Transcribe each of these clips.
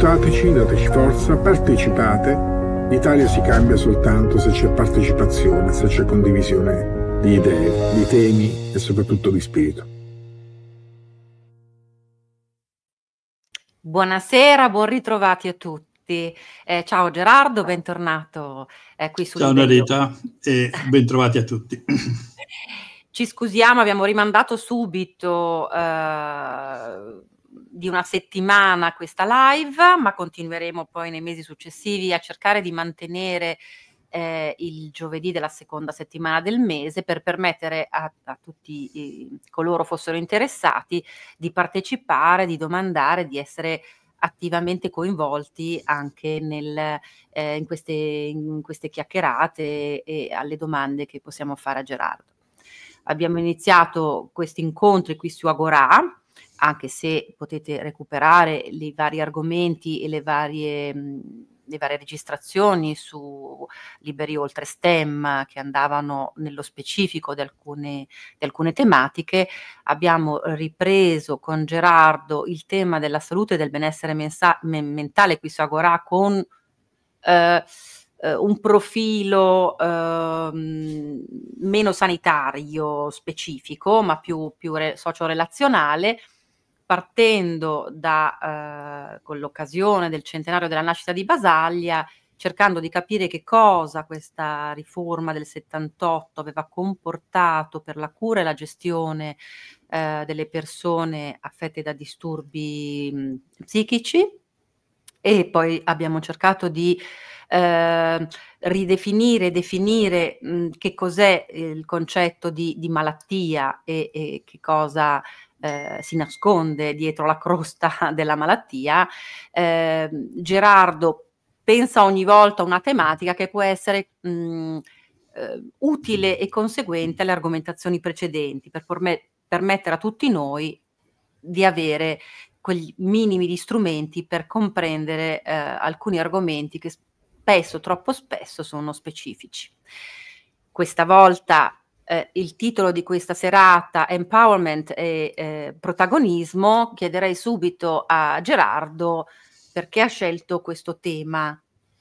aiutateci, dateci forza, partecipate. L'Italia si cambia soltanto se c'è partecipazione, se c'è condivisione di idee, di temi e soprattutto di spirito. Buonasera, buon ritrovati a tutti. Ciao Gerardo, bentornato qui su Ciao Livello. Narita e bentrovati a tutti. Ci scusiamo, abbiamo rimandato subito di una settimana questa live, ma continueremo poi nei mesi successivi a cercare di mantenere il giovedì della seconda settimana del mese per permettere a tutti coloro fossero interessati di partecipare, di domandare, di essere attivamente coinvolti anche in queste chiacchierate e alle domande che possiamo fare a Gerardo. Abbiamo iniziato questi incontri qui su Agorà, anche se potete recuperare i vari argomenti e le varie registrazioni su Liberi Oltre STEM che andavano nello specifico di alcune tematiche. Abbiamo ripreso con Gerardo il tema della salute e del benessere mentale qui su Agorà con un profilo meno sanitario specifico, ma più socio-relazionale, partendo con l'occasione del centenario della nascita di Basaglia, cercando di capire che cosa questa riforma del 78 aveva comportato per la cura e la gestione delle persone affette da disturbi psichici, e poi abbiamo cercato di ridefinire e definire che cos'è il concetto di malattia e che cosa si nasconde dietro la crosta della malattia. Gerardo pensa ogni volta a una tematica che può essere utile e conseguente alle argomentazioni precedenti per permettere a tutti noi di avere quegli minimi di strumenti per comprendere alcuni argomenti che spesso, troppo spesso, sono specifici. Questa volta il titolo di questa serata, Empowerment e protagonismo. Chiederei subito a Gerardo perché ha scelto questo tema.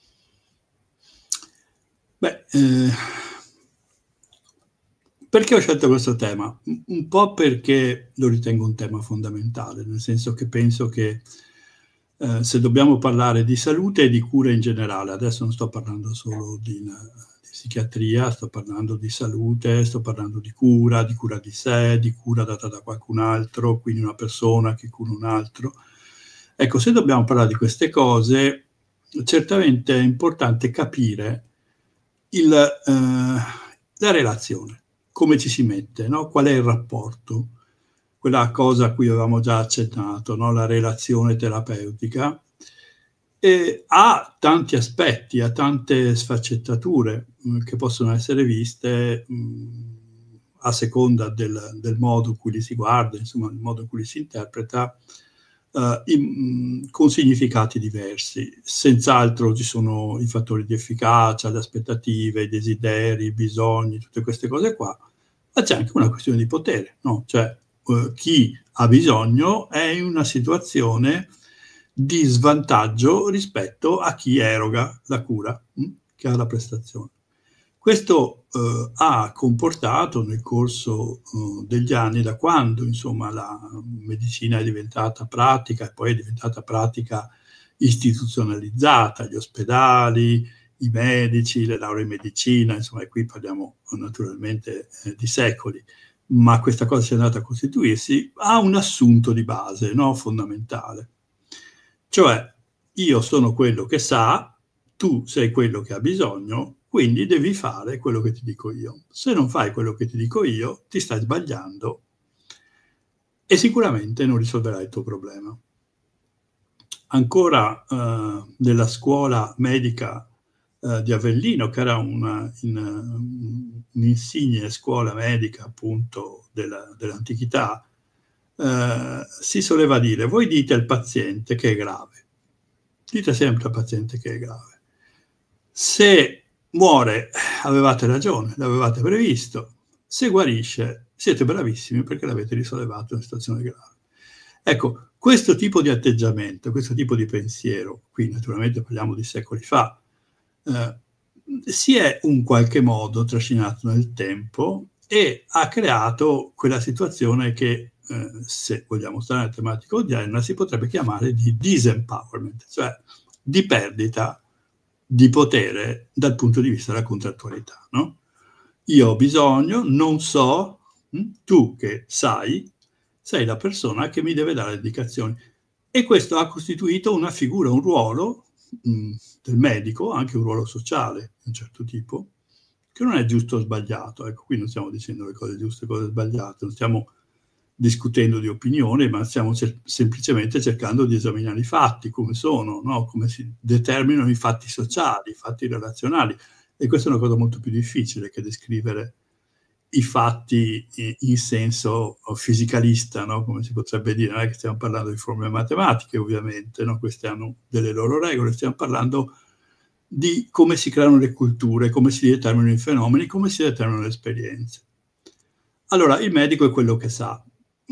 Perché ho scelto questo tema? Un po' perché lo ritengo un tema fondamentale, nel senso che penso che se dobbiamo parlare di salute e di cura in generale, adesso non sto parlando solo di psichiatria, sto parlando di salute, sto parlando di cura di sé, di cura data da qualcun altro, quindi una persona che cura un altro. Ecco, se dobbiamo parlare di queste cose, certamente è importante capire la relazione, come ci si mette, no? Qual è il rapporto, quella cosa a cui avevamo già accennato, no? La relazione terapeutica, e ha tanti aspetti, ha tante sfaccettature che possono essere viste a seconda del modo in cui li si guarda, insomma, il modo in cui li si interpreta, con significati diversi. Senz'altro ci sono i fattori di efficacia, le aspettative, i desideri, i bisogni, tutte queste cose qua, ma c'è anche una questione di potere, no? Cioè chi ha bisogno è in una situazione di svantaggio rispetto a chi eroga la cura, che ha la prestazione. Questo ha comportato nel corso degli anni, da quando insomma la medicina è diventata pratica e poi è diventata pratica istituzionalizzata, gli ospedali, i medici, le lauree in medicina, insomma, e qui parliamo naturalmente di secoli, ma questa cosa si è andata a costituirsi, ha un assunto di base, no? Fondamentale. Cioè, io sono quello che sa, tu sei quello che ha bisogno, quindi devi fare quello che ti dico io. Se non fai quello che ti dico io, ti stai sbagliando e sicuramente non risolverai il tuo problema. Ancora nella scuola medica di Avellino, che era un'insigne scuola medica appunto dell'antichità, si soleva dire: voi dite al paziente che è grave, dite sempre al paziente che è grave. Se muore, avevate ragione, l'avevate previsto. Se guarisce, siete bravissimi perché l'avete risollevato in una situazione grave. Ecco, Questo tipo di atteggiamento, questo tipo di pensiero, qui naturalmente parliamo di secoli fa, si è in qualche modo trascinato nel tempo e ha creato quella situazione che, se vogliamo stare nella tematica odierna, si potrebbe chiamare di disempowerment, cioè di perdita di potere dal punto di vista della contrattualità, no? Io ho bisogno, non so, tu che sai, sei la persona che mi deve dare le indicazioni. E questo ha costituito una figura, un ruolo del medico, anche un ruolo sociale di un certo tipo, che non è giusto o sbagliato. Ecco, qui non stiamo dicendo le cose giuste e le cose sbagliate, non stiamo discutendo di opinione, ma stiamo semplicemente cercando di esaminare i fatti, come sono, no? Come si determinano i fatti sociali, i fatti relazionali. E questa è una cosa molto più difficile che descrivere i fatti in senso fisicalista, no? Come si potrebbe dire, non è che stiamo parlando di formule matematiche, ovviamente, no? Queste hanno delle loro regole, stiamo parlando di come si creano le culture, come si determinano i fenomeni, come si determinano le esperienze. Allora, il medico è quello che sa.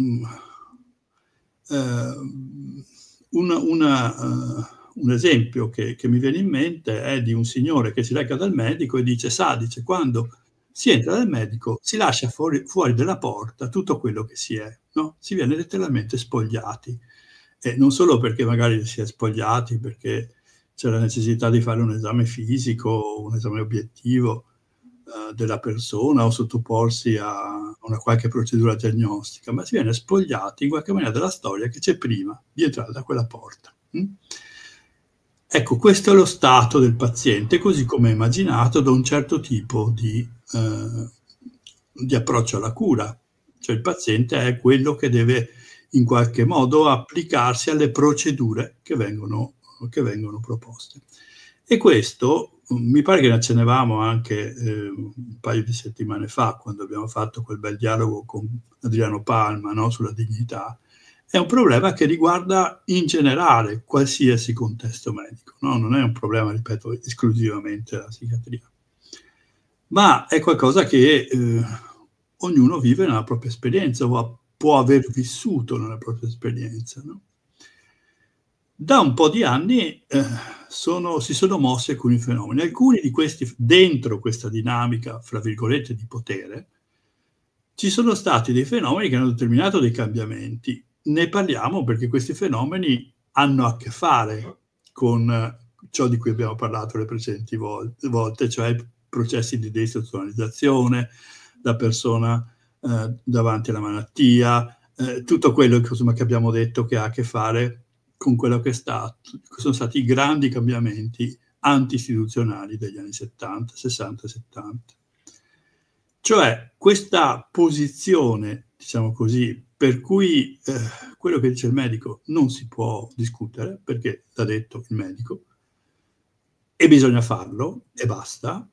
Un esempio che mi viene in mente è di un signore che si reca dal medico e dice, quando si entra dal medico, si lascia fuori dalla porta tutto quello che si è, no? Si viene letteralmente spogliati. E non solo perché magari si è spogliati, perché c'è la necessità di fare un esame fisico, un esame obiettivo della persona o sottoporsi a una qualche procedura diagnostica, ma si viene spogliati in qualche maniera della storia che c'è prima di entrare da quella porta. Ecco, questo è lo stato del paziente, così come è immaginato da un certo tipo di approccio alla cura. Cioè il paziente è quello che deve in qualche modo applicarsi alle procedure che vengono proposte. E questo, mi pare che ne accennavamo anche un paio di settimane fa, quando abbiamo fatto quel bel dialogo con Adriano Palma, no, sulla dignità, è un problema che riguarda in generale qualsiasi contesto medico, no? Non è un problema, ripeto, esclusivamente della psichiatria, ma è qualcosa che ognuno vive nella propria esperienza o può aver vissuto nella propria esperienza, no? Da un po' di anni si sono mossi alcuni fenomeni. Alcuni di questi, dentro questa dinamica, fra virgolette, di potere, ci sono stati dei fenomeni che hanno determinato dei cambiamenti. Ne parliamo perché questi fenomeni hanno a che fare con ciò di cui abbiamo parlato le precedenti volte, cioè i processi di deistituzionalizzazione, la persona davanti alla malattia, tutto quello che abbiamo detto che ha a che fare con quello che sono stati i grandi cambiamenti anti-istituzionali degli anni 70, 60 e 70. Cioè questa posizione, diciamo così, per cui quello che dice il medico non si può discutere, perché l'ha detto il medico, e bisogna farlo, e basta.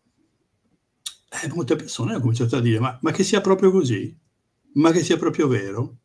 Molte persone hanno cominciato a dire, ma che sia proprio così? Ma che sia proprio vero?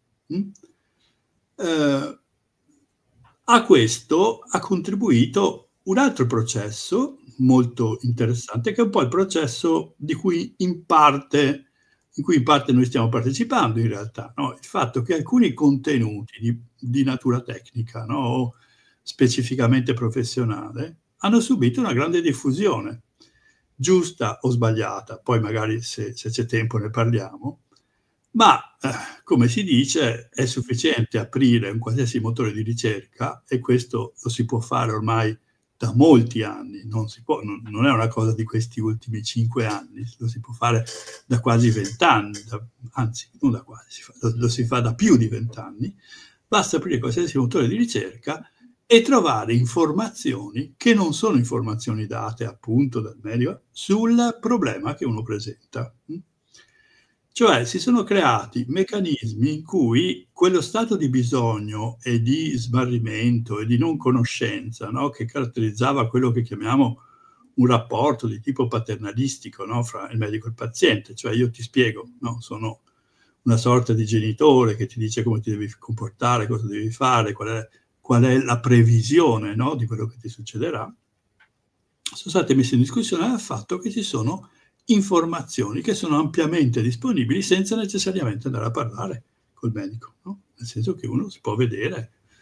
A questo ha contribuito un altro processo molto interessante, che è un po' il processo in cui in parte noi stiamo partecipando in realtà, no? Il fatto che alcuni contenuti di natura tecnica, no? O specificamente professionale, hanno subito una grande diffusione, giusta o sbagliata, poi magari se c'è tempo ne parliamo, ma come si dice è sufficiente aprire un qualsiasi motore di ricerca, e questo lo si può fare ormai da molti anni, non è una cosa di questi ultimi 5 anni, lo si può fare da quasi 20 anni, anzi non da quasi, lo si fa da più di 20 anni, basta aprire qualsiasi motore di ricerca e trovare informazioni che non sono informazioni date appunto dal medico sul problema che uno presenta. Cioè si sono creati meccanismi in cui quello stato di bisogno e di smarrimento e di non conoscenza, no, che caratterizzava quello che chiamiamo un rapporto di tipo paternalistico, no, fra il medico e il paziente, cioè io ti spiego, no, sono una sorta di genitore che ti dice come ti devi comportare, cosa devi fare, qual è la previsione, no, di quello che ti succederà, sono state messe in discussione dal fatto che ci sono informazioni che sono ampiamente disponibili senza necessariamente andare a parlare col medico, no? Nel senso che uno si può vedere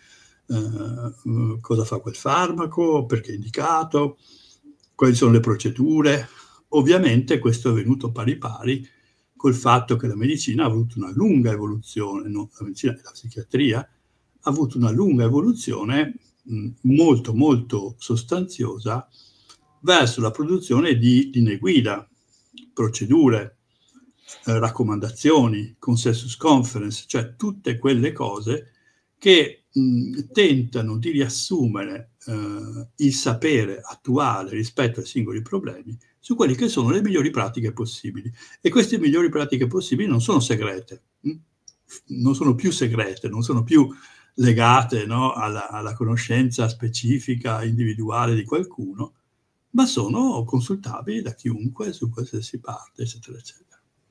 cosa fa quel farmaco, perché è indicato, quali sono le procedure. Ovviamente questo è venuto pari pari col fatto che la medicina ha avuto una lunga evoluzione, no? La medicina e la psichiatria ha avuto una lunga evoluzione molto molto sostanziosa verso la produzione di linee guida, procedure, raccomandazioni, consensus conference, cioè tutte quelle cose che tentano di riassumere il sapere attuale rispetto ai singoli problemi su quelli che sono le migliori pratiche possibili. E queste migliori pratiche possibili non sono segrete, non sono più segrete, non sono più legate, no, alla conoscenza specifica, individuale di qualcuno, ma sono consultabili da chiunque su qualsiasi parte, eccetera, eccetera.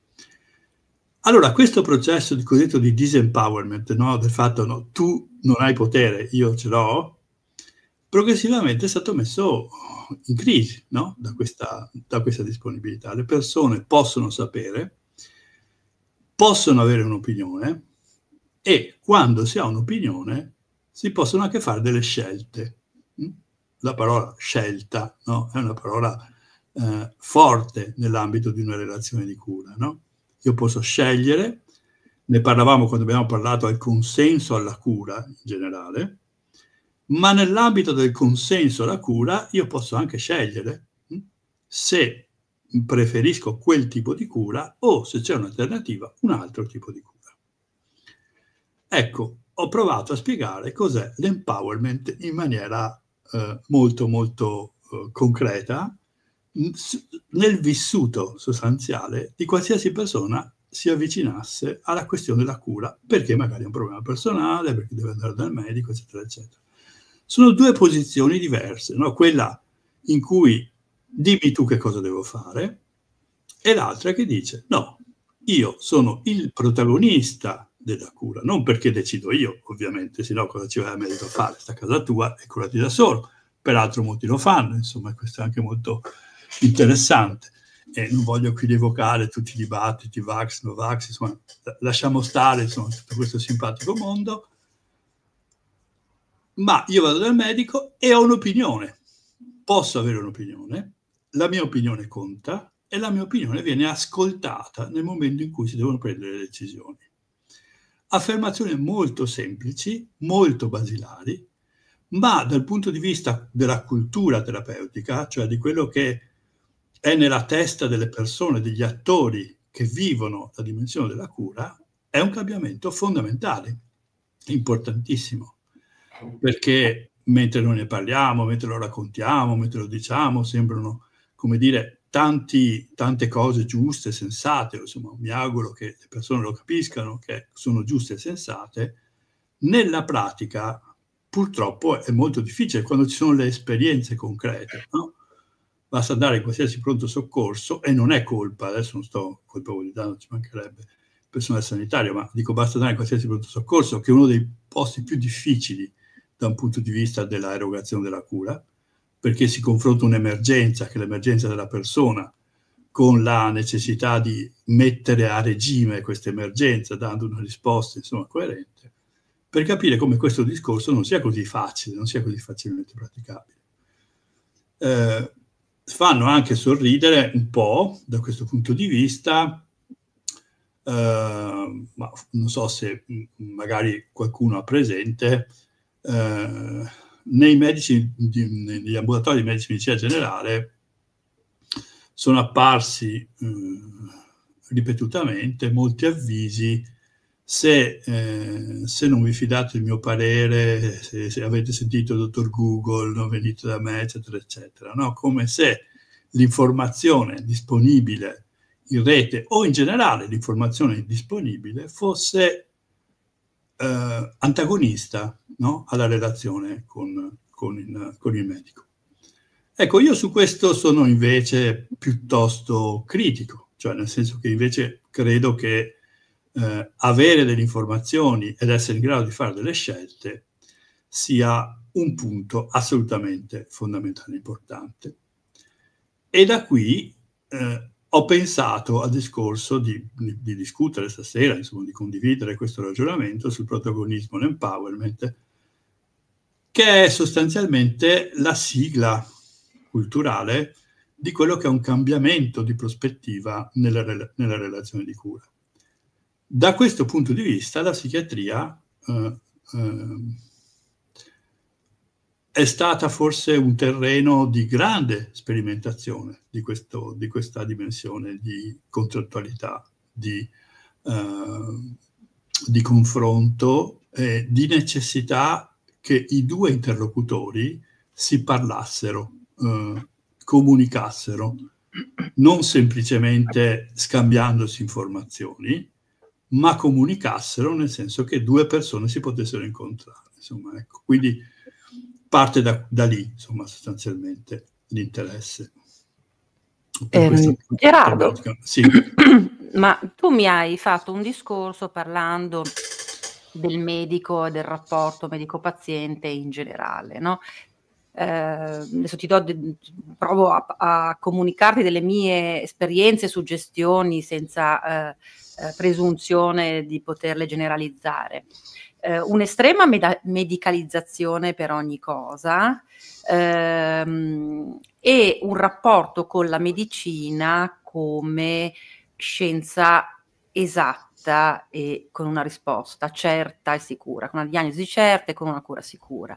Allora, questo processo di cosiddetto di disempowerment, no, del fatto no, tu non hai potere, io ce l'ho, progressivamente è stato messo in crisi, no, da questa disponibilità. Le persone possono sapere, possono avere un'opinione e quando si ha un'opinione si possono anche fare delle scelte. La parola scelta, no, è una parola forte nell'ambito di una relazione di cura, no? Io posso scegliere, ne parlavamo quando abbiamo parlato del consenso alla cura in generale, ma nell'ambito del consenso alla cura io posso anche scegliere se preferisco quel tipo di cura o, se c'è un'alternativa, un altro tipo di cura. Ecco, ho provato a spiegare cos'è l'empowerment in maniera molto molto concreta nel vissuto sostanziale di qualsiasi persona si avvicinasse alla questione della cura, perché magari ha un problema personale, perché deve andare dal medico, eccetera, eccetera. Sono due posizioni diverse, no? Quella in cui dimmi tu che cosa devo fare e l'altra che dice no, io sono il protagonista della cura, non perché decido io, ovviamente, sennò cosa ci vai al medico a fare? Sta a casa tua e curati da solo. Peraltro molti lo fanno, insomma, questo è anche molto interessante. E non voglio qui evocare tutti i dibattiti, vax, no vax, insomma, lasciamo stare, insomma, tutto questo simpatico mondo. Ma io vado dal medico e ho un'opinione. Posso avere un'opinione, la mia opinione conta e la mia opinione viene ascoltata nel momento in cui si devono prendere le decisioni. Affermazioni molto semplici, molto basilari, ma dal punto di vista della cultura terapeutica, cioè di quello che è nella testa delle persone, degli attori che vivono la dimensione della cura, è un cambiamento fondamentale, importantissimo, perché mentre noi ne parliamo, mentre lo raccontiamo, mentre lo diciamo, sembrano, come dire, tante cose giuste, sensate, insomma, mi auguro che le persone lo capiscano, che sono giuste e sensate. Nella pratica, purtroppo, è molto difficile quando ci sono le esperienze concrete, no? Basta andare in qualsiasi pronto soccorso, e non è colpa, adesso non sto colpevolizzando, ci mancherebbe il personale sanitario, ma dico basta andare in qualsiasi pronto soccorso, che è uno dei posti più difficili da un punto di vista della erogazione della cura, perché si confronta un'emergenza, che è l'emergenza della persona, con la necessità di mettere a regime questa emergenza, dando una risposta, insomma, coerente, per capire come questo discorso non sia così facile, non sia così facilmente praticabile. Fanno anche sorridere un po' da questo punto di vista, ma non so se magari qualcuno ha presente, negli ambulatori di medicina generale sono apparsi ripetutamente molti avvisi: se non vi fidate del mio parere, se avete sentito il dottor Google, non venite da me, eccetera, eccetera, no? Come se l'informazione disponibile in rete o in generale l'informazione disponibile fosse antagonista, no? Alla relazione con il medico. Ecco, io su questo sono invece piuttosto critico, cioè nel senso che invece credo che avere delle informazioni ed essere in grado di fare delle scelte sia un punto assolutamente fondamentale e importante. E da qui ho pensato al discorso di discutere stasera, insomma, di condividere questo ragionamento sul protagonismo e l'empowerment, che è sostanzialmente la sigla culturale di quello che è un cambiamento di prospettiva nella relazione di cura. Da questo punto di vista la psichiatria è stata forse un terreno di grande sperimentazione di questa dimensione di contrattualità, di confronto, di necessità che i due interlocutori si parlassero, comunicassero, non semplicemente scambiandosi informazioni, ma comunicassero nel senso che due persone si potessero incontrare. Insomma, ecco. Quindi parte da lì, insomma, sostanzialmente l'interesse. Gerardo, sì. Ma tu mi hai fatto un discorso parlando del medico e del rapporto medico-paziente in generale, no? Adesso provo a comunicarti delle mie esperienze e suggestioni senza presunzione di poterle generalizzare. Un'estrema medicalizzazione per ogni cosa e un rapporto con la medicina come scienza esatta e con una risposta certa e sicura, con una diagnosi certa e con una cura sicura.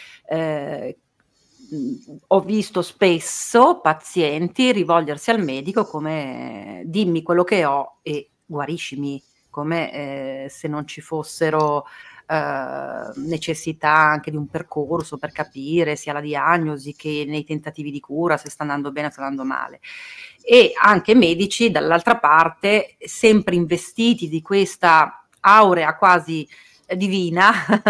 Ho visto spesso pazienti rivolgersi al medico come dimmi quello che ho e guariscimi, come se non ci fossero necessità anche di un percorso per capire sia la diagnosi che nei tentativi di cura se sta andando bene o sta andando male. E anche medici dall'altra parte sempre investiti di questa aurea quasi divina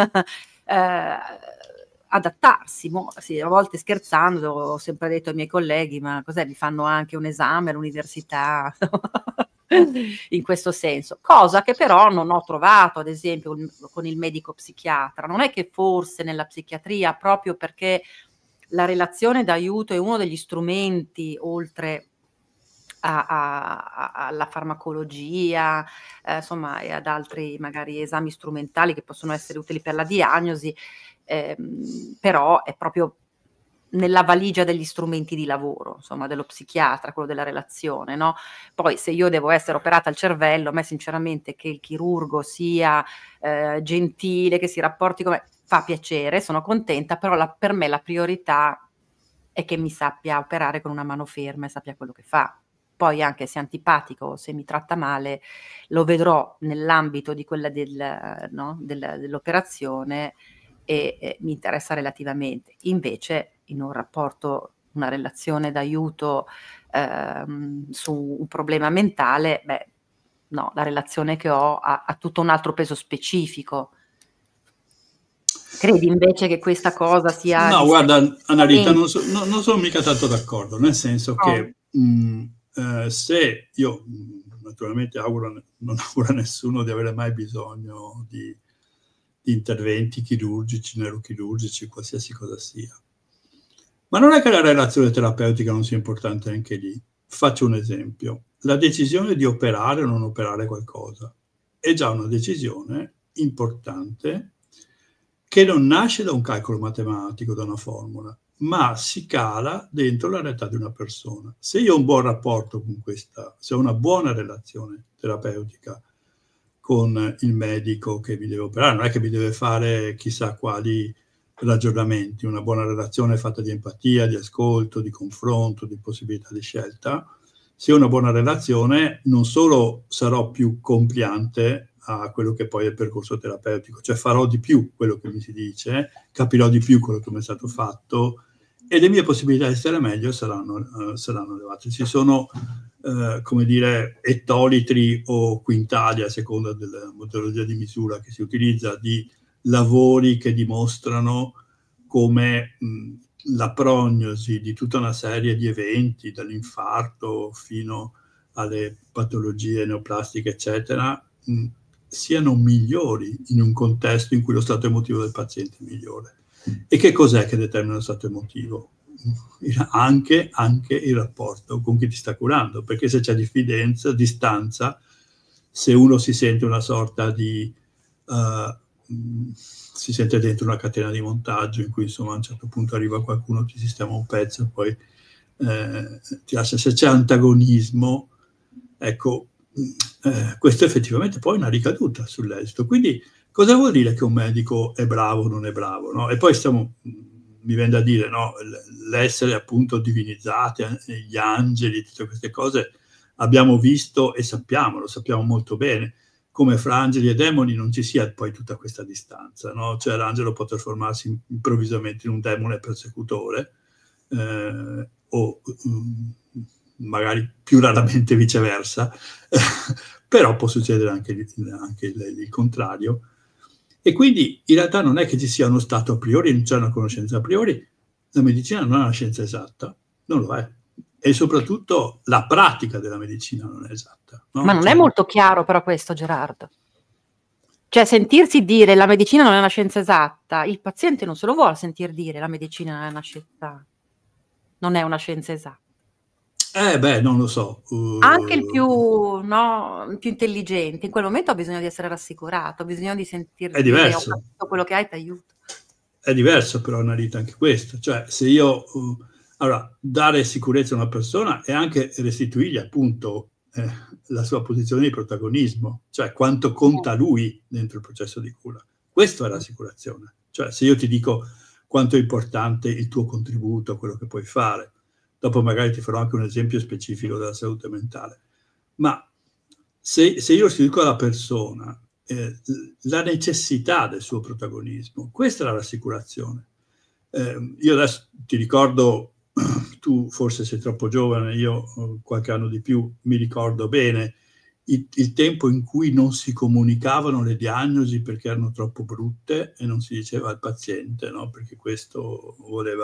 adattarsi, muoversi. A volte scherzando ho sempre detto ai miei colleghi ma cos'è, vi fanno anche un esame all'università in questo senso, cosa che però non ho trovato ad esempio con il medico psichiatra. Non è che forse nella psichiatria, proprio perché la relazione d'aiuto è uno degli strumenti oltre alla farmacologia, insomma, e ad altri magari esami strumentali che possono essere utili per la diagnosi, però è proprio nella valigia degli strumenti di lavoro, insomma, dello psichiatra, quello della relazione, no? Poi se io devo essere operata al cervello, a me sinceramente che il chirurgo sia gentile, che si rapporti come fa piacere, sono contenta, però per me la priorità è che mi sappia operare con una mano ferma e sappia quello che fa. Poi anche se è antipatico o se mi tratta male, lo vedrò nell'ambito di quella dell'operazione e mi interessa relativamente. Invece in un rapporto, una relazione d'aiuto su un problema mentale, no, la relazione che ho ha tutto un altro peso specifico. Credi invece che questa cosa sia... No, guarda, Annarita, non sono mica tanto d'accordo, nel senso che se io naturalmente non auguro a nessuno di avere mai bisogno di interventi chirurgici, neurochirurgici, qualsiasi cosa sia. Ma non è che la relazione terapeutica non sia importante anche lì. Faccio un esempio. La decisione di operare o non operare qualcosa è già una decisione importante che non nasce da un calcolo matematico, da una formula, ma si cala dentro la realtà di una persona. Se io ho un buon rapporto con questa, se ho una buona relazione terapeutica con il medico che mi deve operare, non è che mi deve fare chissà quali ragionamenti, una buona relazione fatta di empatia, di ascolto, di confronto, di possibilità di scelta. Se ho una buona relazione non solo sarò più compliante a quello che poi è il percorso terapeutico, cioè farò di più quello che mi si dice, capirò di più quello che mi è stato fatto e le mie possibilità di stare meglio saranno elevate. Ci sono, come dire, ettolitri o quintali, a seconda della metodologia di misura che si utilizza, di lavori che dimostrano come la prognosi di tutta una serie di eventi, dall'infarto fino alle patologie neoplastiche, eccetera, siano migliori in un contesto in cui lo stato emotivo del paziente è migliore. E che cos'è che determina lo stato emotivo? Anche il rapporto con chi ti sta curando, perché se c'è diffidenza, distanza, se uno si sente una sorta di si sente dentro una catena di montaggio in cui insomma a un certo punto arriva qualcuno, ti sistema un pezzo e poi ti lascia. Se c'è antagonismo, ecco, questo effettivamente poi è una ricaduta sull'esito. Quindi cosa vuol dire che un medico è bravo o non è bravo? No? E poi mi viene da dire, no? L'essere appunto divinizzati, gli angeli, tutte queste cose abbiamo visto e lo sappiamo molto bene, come fra angeli e demoni non ci sia poi tutta questa distanza, no? Cioè l'angelo può trasformarsi improvvisamente in un demone persecutore, o magari più raramente viceversa, però può succedere anche il contrario. E quindi in realtà non è che ci sia uno stato a priori, non c'è una conoscenza a priori, la medicina non è una scienza esatta, non lo è. E soprattutto la pratica della medicina non è esatta. No? Ma non è molto chiaro però questo, Gerardo. Cioè sentirsi dire la medicina non è una scienza esatta, il paziente non se lo vuole sentir dire la medicina non è una scienza esatta. Non lo so. Anche il più intelligente, in quel momento ha bisogno di essere rassicurato, ha bisogno di sentir dire diverso. Quello che hai ti aiuta. È diverso però, Annalita, anche questo. Cioè, se io... allora, dare sicurezza a una persona è anche restituirgli appunto la sua posizione di protagonismo, cioè quanto conta lui dentro il processo di cura. Questo è l'assicurazione. Cioè, se io ti dico quanto è importante il tuo contributo, quello che puoi fare, dopo magari ti farò anche un esempio specifico della salute mentale. Ma se io restituisco alla persona la necessità del suo protagonismo, questa è la rassicurazione. Io adesso ti ricordo, tu forse sei troppo giovane, io qualche anno di più, mi ricordo bene il tempo in cui non si comunicavano le diagnosi perché erano troppo brutte e non si diceva al paziente, no? Perché questo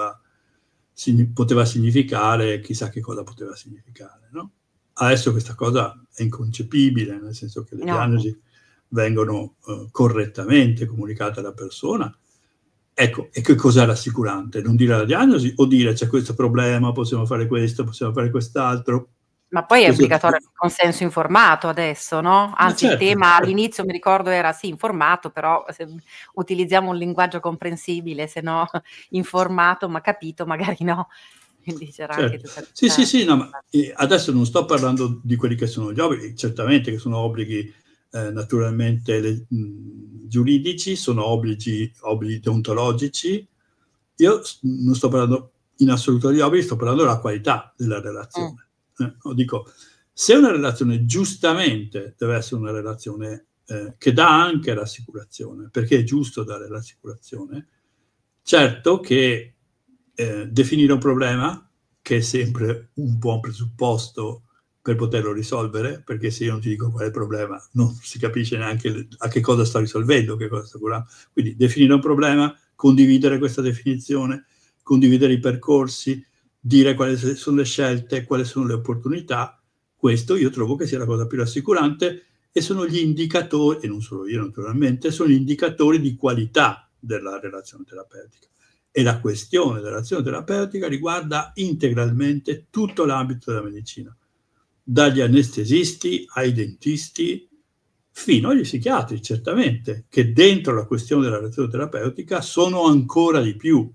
poteva significare, chissà che cosa poteva significare, no? Adesso questa cosa è inconcepibile, nel senso che le diagnosi vengono correttamente comunicate alla persona. Ecco, e che cos'è rassicurante? Non dire la diagnosi o dire c'è questo problema, possiamo fare questo, possiamo fare quest'altro. Ma poi è obbligatorio il consenso informato adesso, no? Anzi, certo. Il tema all'inizio, mi ricordo, era sì, informato, però se utilizziamo un linguaggio comprensibile, se no informato, ma capito, magari no. Quindi c'era anche tutta questa... Sì, no, ma adesso non sto parlando di quelli che sono gli obblighi, certamente che sono obblighi naturalmente giuridici, sono obblighi deontologici. Io non sto parlando in assoluto di obblighi, sto parlando della qualità della relazione. Dico, se una relazione giustamente deve essere una relazione che dà anche rassicurazione, perché è giusto dare rassicurazione, certo che definire un problema, che è sempre un buon presupposto per poterlo risolvere, perché se io non ti dico qual è il problema, non si capisce neanche a che cosa sto risolvendo, che cosa sto curando. Quindi definire un problema, condividere questa definizione, condividere i percorsi, dire quali sono le scelte, quali sono le opportunità, questo io trovo che sia la cosa più rassicurante e sono gli indicatori, e non solo io naturalmente, sono gli indicatori di qualità della relazione terapeutica. E la questione della relazione terapeutica riguarda integralmente tutto l'ambito della medicina, dagli anestesisti ai dentisti, fino agli psichiatri, certamente, che dentro la questione della relazione terapeutica sono ancora di più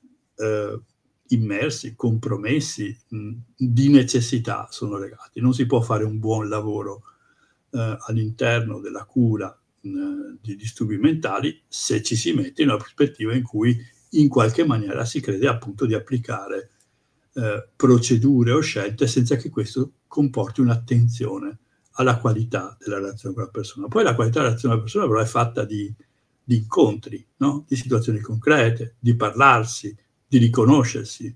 immersi, compromessi, di necessità sono legati. Non si può fare un buon lavoro all'interno della cura di disturbi mentali se ci si mette in una prospettiva in cui in qualche maniera si crede appunto di applicare procedure o scelte senza che questo comporti un'attenzione alla qualità della relazione con la persona. Poi la qualità della relazione con la persona però è fatta di incontri, no? Di situazioni concrete, di parlarsi, di riconoscersi.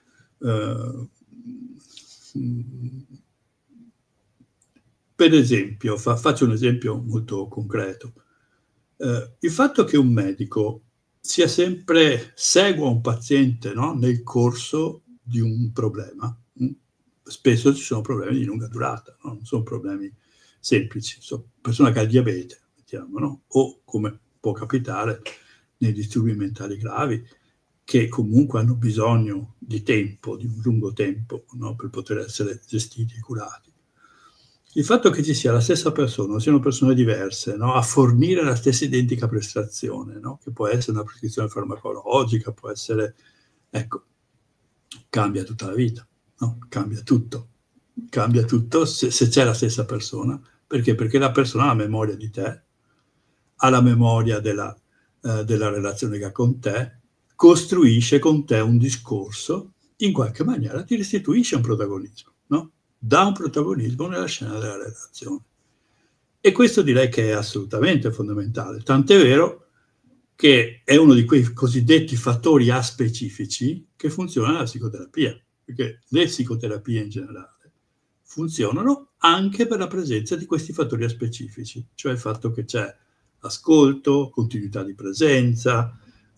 Per esempio, faccio un esempio molto concreto. Il fatto che un medico segua un paziente, no? Nel corso di un problema. Spesso ci sono problemi di lunga durata, no? Non sono problemi semplici. Persona che ha il diabete, mettiamo, no? O come può capitare nei disturbi mentali gravi, che comunque hanno bisogno di tempo, di un lungo tempo, no? Per poter essere gestiti e curati. il fatto che ci sia la stessa persona, siano persone diverse, no? A fornire la stessa identica prestazione, no? Che può essere una prescrizione farmacologica, può essere, ecco, cambia tutta la vita, no? Cambia tutto se c'è la stessa persona. Perché? Perché la persona ha la memoria di te, ha la memoria della relazione che ha con te, costruisce con te un discorso, in qualche maniera ti restituisce un protagonismo, no? Dà un protagonismo nella scena della relazione. E questo direi che è assolutamente fondamentale, tant'è vero che è uno di quei cosiddetti fattori aspecifici che funziona nella psicoterapia, perché le psicoterapie in generale funzionano anche per la presenza di questi fattori aspecifici, cioè il fatto che c'è ascolto, continuità di presenza,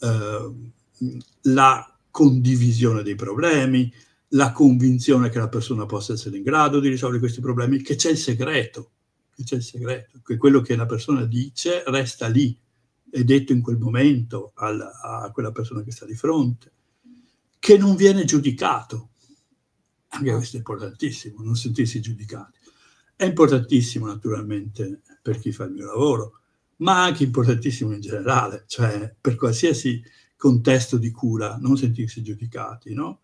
la condivisione dei problemi, la convinzione che la persona possa essere in grado di risolvere questi problemi, che c'è il segreto, che quello che la persona dice resta lì, è detto in quel momento a quella persona che sta di fronte, che non viene giudicato. Anche questo è importantissimo, non sentirsi giudicati. È importantissimo naturalmente per chi fa il mio lavoro, ma anche importantissimo in generale, cioè per qualsiasi contesto di cura, non sentirsi giudicati, no?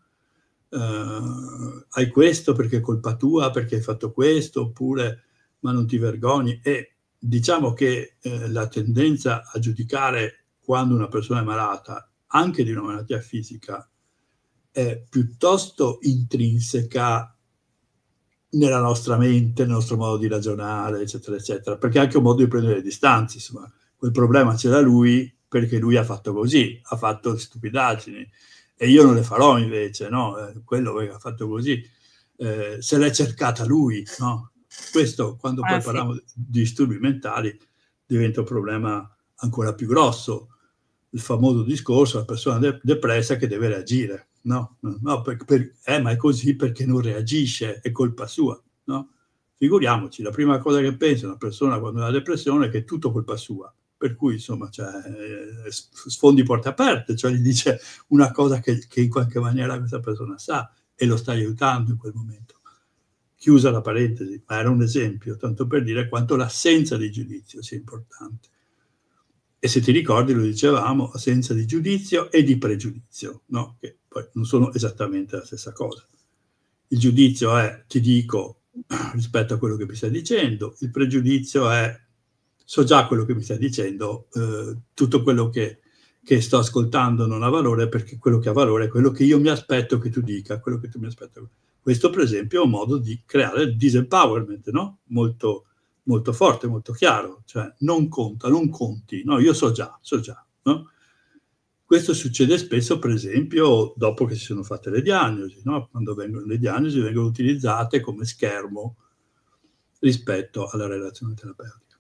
Hai questo perché è colpa tua, perché hai fatto questo, oppure ma non ti vergogni. E diciamo che la tendenza a giudicare quando una persona è malata, anche di una malattia fisica, è piuttosto intrinseca nella nostra mente, nel nostro modo di ragionare, eccetera, eccetera, perché è anche un modo di prendere le distanze, insomma, quel problema c'era lui perché lui ha fatto così, ha fatto stupidaggini, e io non le farò invece, no? Quello che ha fatto così, se l'è cercata lui, no? Questo, quando poi parliamo di disturbi mentali, diventa un problema ancora più grosso. Il famoso discorso, la persona depressa che deve reagire, no, ma è così perché non reagisce, è colpa sua, no? Figuriamoci, la prima cosa che pensa una persona quando ha la depressione è che è tutto colpa sua, per cui insomma sfondi porte aperte, cioè gli dice una cosa che in qualche maniera questa persona sa e lo sta aiutando in quel momento. Chiusa la parentesi, ma era un esempio, tanto per dire quanto l'assenza di giudizio sia importante. E se ti ricordi, lo dicevamo, assenza di giudizio e di pregiudizio, no? Che poi non sono esattamente la stessa cosa. Il giudizio è, ti dico, rispetto a quello che mi stai dicendo, il pregiudizio è, so già quello che mi stai dicendo, tutto quello che sto ascoltando non ha valore, perché quello che ha valore è quello che io mi aspetto che tu dica, quello che tu mi aspetto. Questo, per esempio, è un modo di creare il disempowerment, no? Molto forte, molto chiaro, cioè non conta, non conti, no, io so già, no? Questo succede spesso, per esempio, dopo che si sono fatte le diagnosi, no? Quando le diagnosi vengono utilizzate come schermo rispetto alla relazione terapeutica.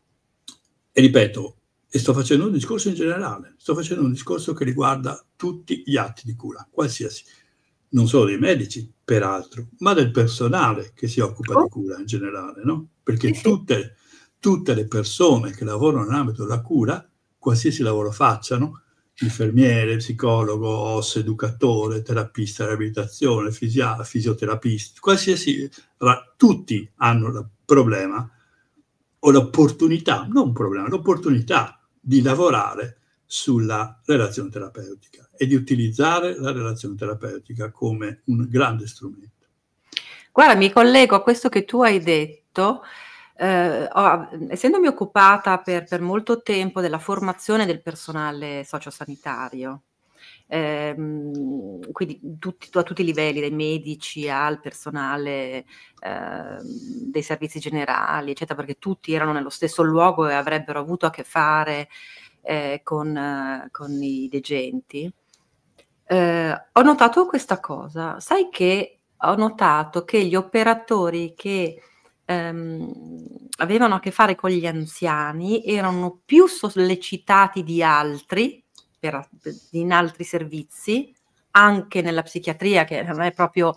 E ripeto, e sto facendo un discorso in generale, sto facendo un discorso che riguarda tutti gli atti di cura, qualsiasi, non solo dei medici, peraltro, ma del personale che si occupa di cura in generale, no? Perché tutte le persone che lavorano nell'ambito della cura, qualsiasi lavoro facciano, infermiere, psicologo, OS, educatore, terapista, riabilitazione, fisioterapista, qualsiasi, tutti hanno il problema o l'opportunità, non un problema, l'opportunità di lavorare sulla relazione terapeutica e di utilizzare la relazione terapeutica come un grande strumento. Guarda, mi collego a questo che tu hai detto, essendomi occupata per molto tempo della formazione del personale sociosanitario, quindi a tutti i livelli, dai medici al personale dei servizi generali, eccetera, perché tutti erano nello stesso luogo e avrebbero avuto a che fare con i degenti. Ho notato questa cosa, sai che ho notato che gli operatori che avevano a che fare con gli anziani erano più sollecitati di altri in altri servizi, anche nella psichiatria, che non è proprio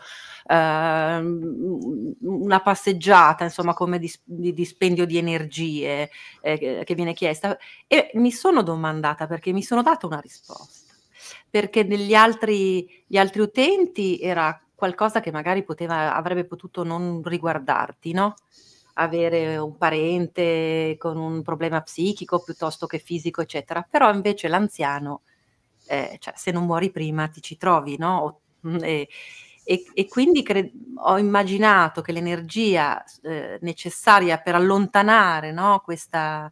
una passeggiata, insomma, come di dispendio di energie che viene chiesta. E mi sono domandata, perché mi sono data una risposta, perché gli altri utenti era qualcosa che magari avrebbe potuto non riguardarti, no? avere un parente con un problema psichico piuttosto che fisico, eccetera. Però invece l'anziano, cioè, se non muori prima ti ci trovi, no? E quindi ho immaginato che l'energia necessaria per allontanare, no, questa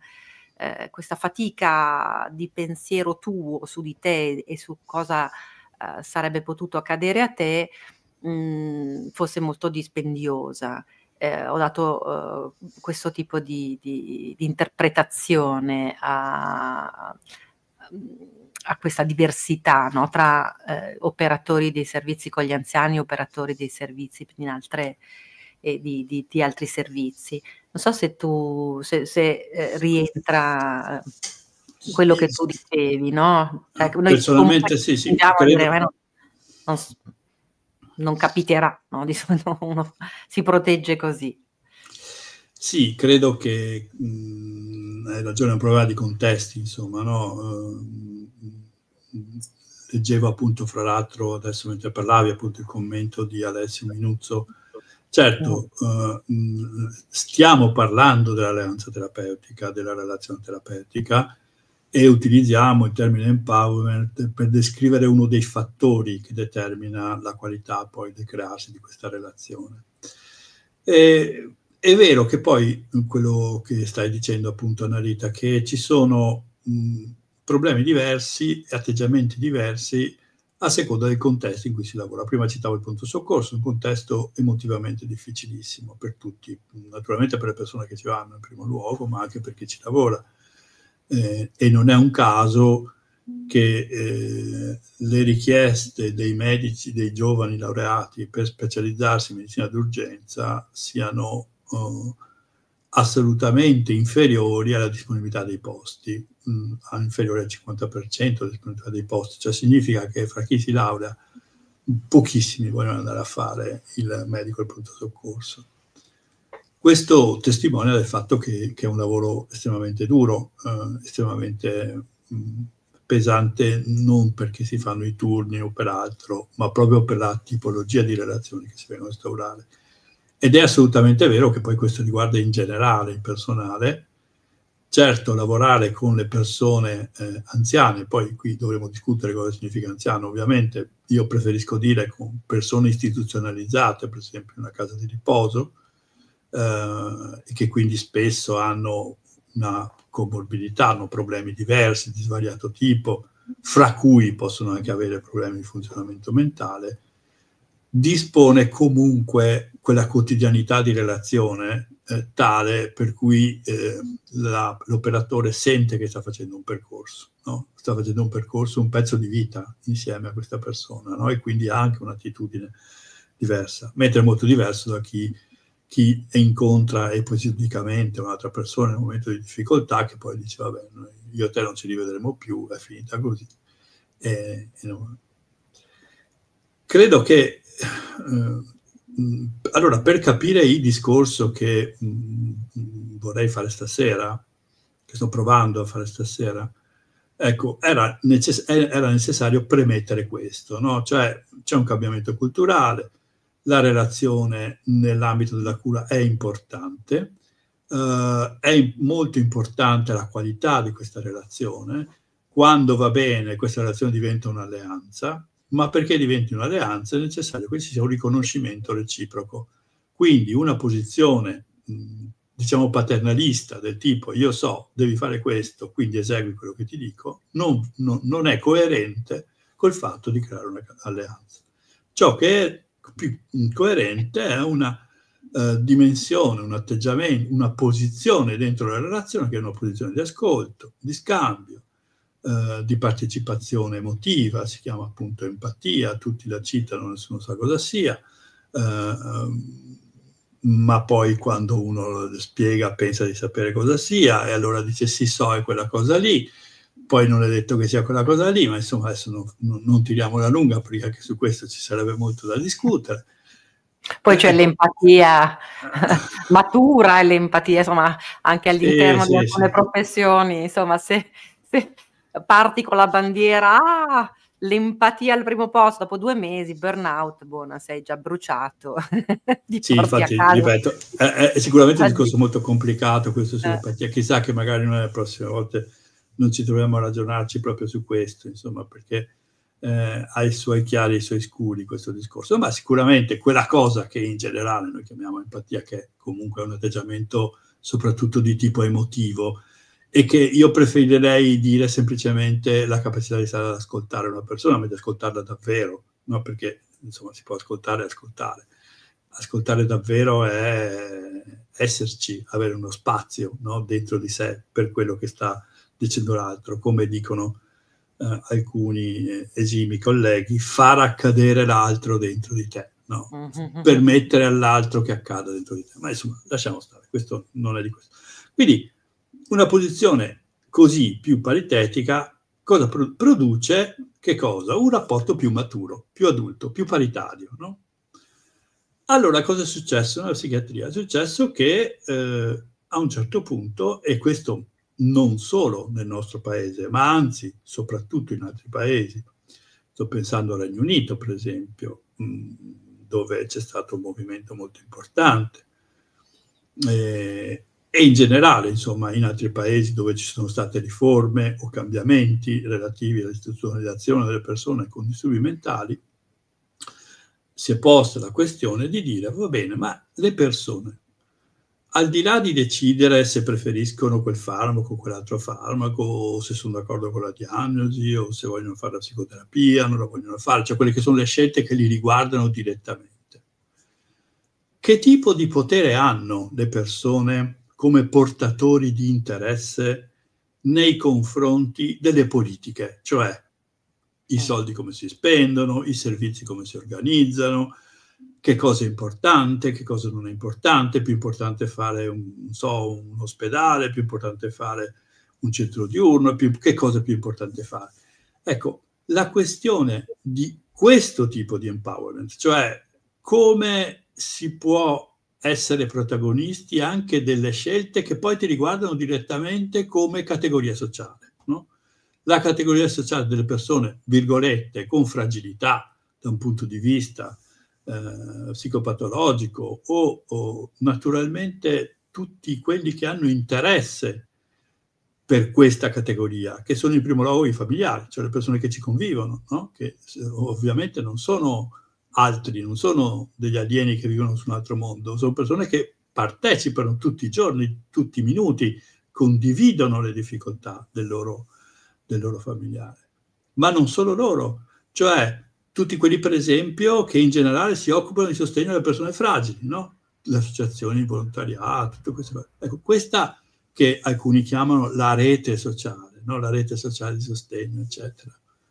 fatica di pensiero tuo su di te e su cosa sarebbe potuto accadere a te fosse molto dispendiosa. Ho dato questo tipo di interpretazione a questa diversità, no, tra operatori dei servizi con gli anziani e operatori dei servizi in altre di altri servizi. Non so se tu rientra quello che tu dicevi, no? Personalmente sì, credo. Non capiterà, no? Di solito uno si protegge così. Sì, credo che hai ragione, è un problema di contesti, insomma, no? Leggevo appunto, fra l'altro, adesso mentre parlavi, appunto il commento di Alessio Minuzzo. Certo, stiamo parlando dell'alleanza terapeutica, della relazione terapeutica, e utilizziamo il termine empowerment per descrivere uno dei fattori che determina la qualità poi del crearsi di questa relazione. È vero che poi quello che stai dicendo appunto, Annarita, che ci sono problemi diversi e atteggiamenti diversi a seconda del contesto in cui si lavora. Prima citavo il pronto soccorso, un contesto emotivamente difficilissimo per tutti, naturalmente per le persone che ci vanno in primo luogo, ma anche per chi ci lavora. E non è un caso che le richieste dei medici, dei giovani laureati per specializzarsi in medicina d'urgenza siano assolutamente inferiori alla disponibilità dei posti, inferiore al 50% della disponibilità dei posti, cioè significa che fra chi si laurea pochissimi vogliono andare a fare il medico del pronto soccorso. Questo testimonia del fatto che è un lavoro estremamente duro, estremamente pesante, non perché si fanno i turni o per altro, ma proprio per la tipologia di relazioni che si vengono a instaurare. Ed è assolutamente vero che poi questo riguarda in generale il personale. Certo, lavorare con le persone anziane, poi qui dovremo discutere cosa significa anziano, ovviamente io preferisco dire con persone istituzionalizzate, per esempio in una casa di riposo, che quindi spesso hanno una comorbidità, hanno problemi diversi di svariato tipo, fra cui possono anche avere problemi di funzionamento mentale, dispone comunque quella quotidianità di relazione tale per cui l'operatore sente che sta facendo un percorso, no? Sta facendo un percorso, un pezzo di vita insieme a questa persona, no? E quindi ha anche un'attitudine diversa, mentre è molto diverso da chi incontra episodicamente un'altra persona in un momento di difficoltà, che poi dice vabbè, io e te non ci rivedremo più, è finita così. No. Credo che allora, per capire il discorso che vorrei fare stasera, che sto provando a fare stasera, ecco, era necessario premettere questo, no? Cioè c'è un cambiamento culturale, la relazione nell'ambito della cura è importante, è molto importante la qualità di questa relazione. Quando va bene, questa relazione diventa un'alleanza, ma perché diventi un'alleanza è necessario che ci sia un riconoscimento reciproco. Quindi una posizione, diciamo, paternalista del tipo io so, devi fare questo, quindi esegui quello che ti dico, non è coerente col fatto di creare un'alleanza. Ciò che è più coerente è una dimensione, un atteggiamento, una posizione dentro la relazione che è una posizione di ascolto, di scambio, di partecipazione emotiva, si chiama appunto empatia, tutti la citano, nessuno sa cosa sia, ma poi quando uno spiega pensa di sapere cosa sia e allora dice sì, so, è quella cosa lì, poi non è detto che sia quella cosa lì, ma insomma adesso non tiriamo la lunga perché anche su questo ci sarebbe molto da discutere. Poi c'è l'empatia matura e l'empatia, insomma, anche all'interno di alcune professioni, insomma, se parti con la bandiera, l'empatia al primo posto, dopo 2 mesi, burnout, buona, sei già bruciato, ti Sì, porti a infatti, casa. ripeto, è sicuramente un Quasi. discorso molto complicato questo sull'empatia. Chissà che magari noi le prossime volte non ci troviamo a ragionarci proprio su questo, insomma, perché ha i suoi chiari e i suoi scuri questo discorso. Ma sicuramente quella cosa che in generale noi chiamiamo empatia, che è comunque un atteggiamento soprattutto di tipo emotivo, e che io preferirei dire semplicemente la capacità di stare ad ascoltare una persona, ma di ascoltarla davvero, no? Perché insomma si può ascoltare e ascoltare. Ascoltare davvero è esserci, avere uno spazio, no? Dentro di sé per quello che sta dicendo l'altro, come dicono alcuni esimi colleghi, far accadere l'altro dentro di te, no? Permettere all'altro che accada dentro di te. Ma insomma, lasciamo stare, questo non è di questo. Quindi una posizione così più paritetica cosa produce? Che cosa? Un rapporto più maturo, più adulto, più paritario, no? Allora, cosa è successo nella psichiatria? È successo che a un certo punto, e questo non solo nel nostro paese, ma anzi soprattutto in altri paesi, sto pensando al Regno Unito, per esempio, dove c'è stato un movimento molto importante, e in generale, insomma, in altri paesi dove ci sono state riforme o cambiamenti relativi all'istituzionalizzazione delle persone con disturbi mentali, si è posta la questione di dire, va bene, ma le persone, al di là di decidere se preferiscono quel farmaco o quell'altro farmaco, o se sono d'accordo con la diagnosi, o se vogliono fare la psicoterapia, non la vogliono fare, cioè quelle che sono le scelte che li riguardano direttamente. Che tipo di potere hanno le persone come portatori di interesse nei confronti delle politiche? Cioè, i soldi come si spendono, i servizi come si organizzano, che cosa è importante, che cosa non è importante, più importante fare un ospedale, più importante fare un centro diurno, che cosa è più importante fare. Ecco, la questione di questo tipo di empowerment, cioè come si può essere protagonisti anche delle scelte che poi ti riguardano direttamente come categoria sociale, no? La categoria sociale delle persone, virgolette, con fragilità da un punto di vista psicopatologico o naturalmente tutti quelli che hanno interesse per questa categoria, che sono in primo luogo i familiari, cioè le persone che ci convivono, no? Che ovviamente non sono altri, non sono degli alieni che vivono su un altro mondo, sono persone che partecipano tutti i giorni, tutti i minuti, condividono le difficoltà del loro familiare. Ma non solo loro, cioè tutti quelli per esempio che in generale si occupano di sostegno alle persone fragili, no? Le associazioni di volontariato, tutte queste cose. Ecco, questa che alcuni chiamano la rete sociale, no? La rete sociale di sostegno, eccetera.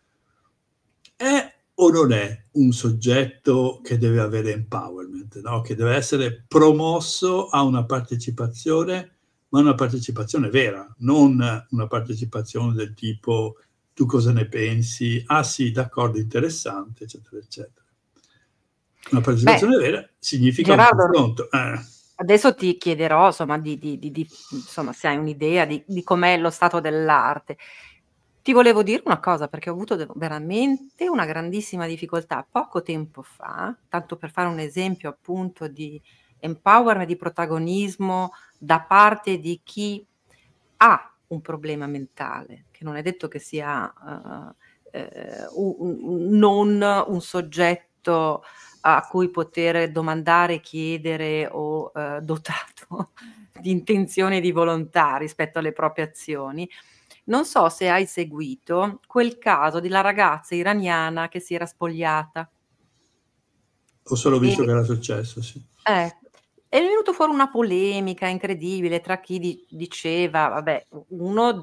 È o non è un soggetto che deve avere empowerment, no? Che deve essere promosso a una partecipazione, ma una partecipazione vera, non una partecipazione del tipo tu cosa ne pensi? Ah sì, d'accordo, interessante, eccetera, eccetera. Una partecipazione vera significa Gerardo, un confronto. Adesso ti chiederò, insomma, insomma, se hai un'idea di com'è lo stato dell'arte. Ti volevo dire una cosa, perché ho avuto veramente una grandissima difficoltà poco tempo fa, tanto per fare un esempio appunto di empowerment, di protagonismo da parte di chi ha un problema mentale, che non è detto che sia non un soggetto a cui poter domandare, chiedere o dotato di intenzione e di volontà rispetto alle proprie azioni. Non so se hai seguito quel caso della ragazza iraniana che si era spogliata. Ho solo visto che era successo, sì. È venuto fuori una polemica incredibile tra chi diceva, vabbè, uno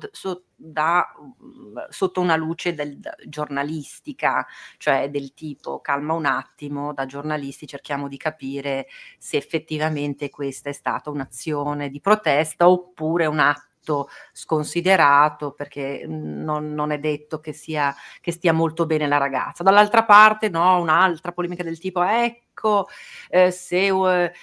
sotto una luce giornalistica, cioè del tipo calma un attimo, da giornalisti cerchiamo di capire se effettivamente questa è stata un'azione di protesta oppure un atto sconsiderato, perché non è detto che stia molto bene la ragazza. Dall'altra parte, no, un'altra polemica del tipo ecco, se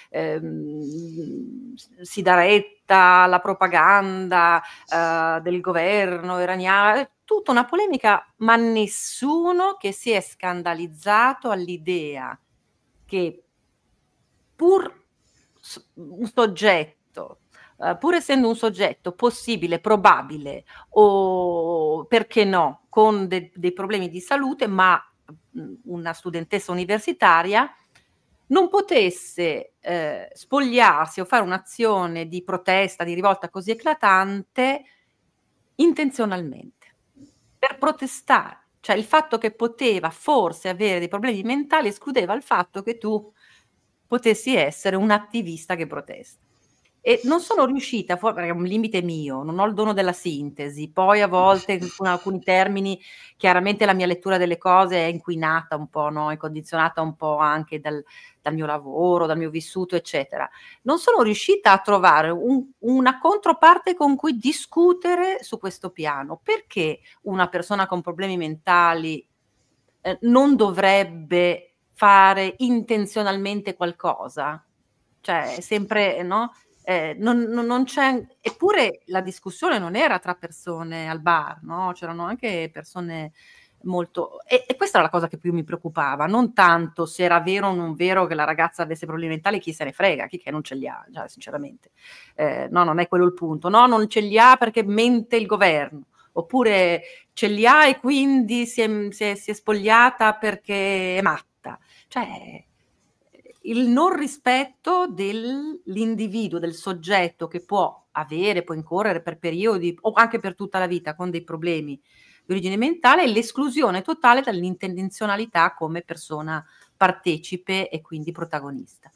si dà retta alla propaganda del governo iraniano, tutta una polemica, ma nessuno che si è scandalizzato all'idea che pur un soggetto, pur essendo un soggetto possibile, probabile o perché no, con dei problemi di salute, ma una studentessa universitaria non potesse spogliarsi o fare un'azione di protesta, di rivolta così eclatante intenzionalmente, per protestare. Cioè il fatto che poteva forse avere dei problemi mentali escludeva il fatto che tu potessi essere un attivista che protesta. E non sono riuscita, perché è un limite mio, non ho il dono della sintesi, poi a volte con alcuni termini chiaramente la mia lettura delle cose è inquinata un po', no? È condizionata un po' anche dal mio lavoro, dal mio vissuto, eccetera. Non sono riuscita a trovare una controparte con cui discutere su questo piano. Perché una persona con problemi mentali non dovrebbe fare intenzionalmente qualcosa? Cioè, è sempre, no? Non c'è, eppure la discussione non era tra persone al bar, no? C'erano anche persone molto, e questa era la cosa che più mi preoccupava, non tanto se era vero o non vero che la ragazza avesse problemi mentali, chi se ne frega, chi che non ce li ha, già, sinceramente. No, non è quello il punto, no, non ce li ha perché mente il governo, oppure ce li ha e quindi si è spogliata perché è matta. Cioè, il non rispetto dell'individuo, del soggetto che può incorrere per periodi o anche per tutta la vita con dei problemi di origine mentale, e l'esclusione totale dall'intenzionalità come persona partecipe e quindi protagonista.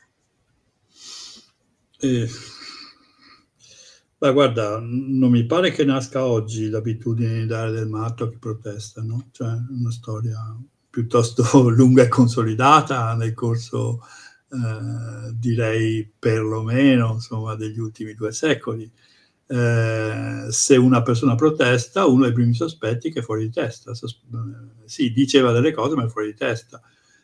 Beh, guarda, non mi pare che nasca oggi l'abitudine di dare del matto a chi protesta, no? Cioè, una storia piuttosto lunga e consolidata nel corso, direi perlomeno, insomma, degli ultimi 2 secoli. Se una persona protesta, uno dei primi sospetti che è fuori di testa. Sì, diceva delle cose, ma è fuori di testa.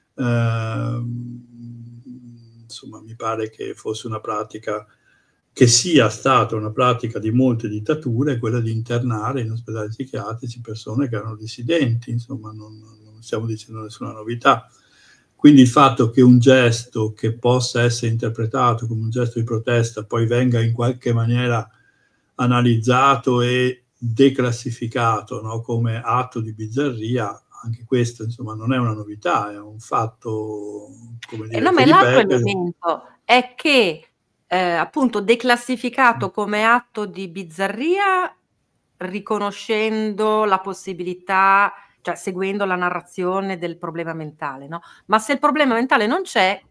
Insomma, mi pare che fosse una pratica, che sia stata una pratica di molte dittature, quella di internare in ospedali psichiatrici persone che erano dissidenti. Insomma, non stiamo dicendo nessuna novità. Quindi il fatto che un gesto che possa essere interpretato come un gesto di protesta poi venga in qualche maniera analizzato e declassificato, no, come atto di bizzarria, anche questo, insomma, non è una novità, è un fatto, come dire, no, ma l'altro elemento è che appunto declassificato come atto di bizzarria, riconoscendo la possibilità, cioè seguendo la narrazione del problema mentale, no? Ma se il problema mentale non c'è,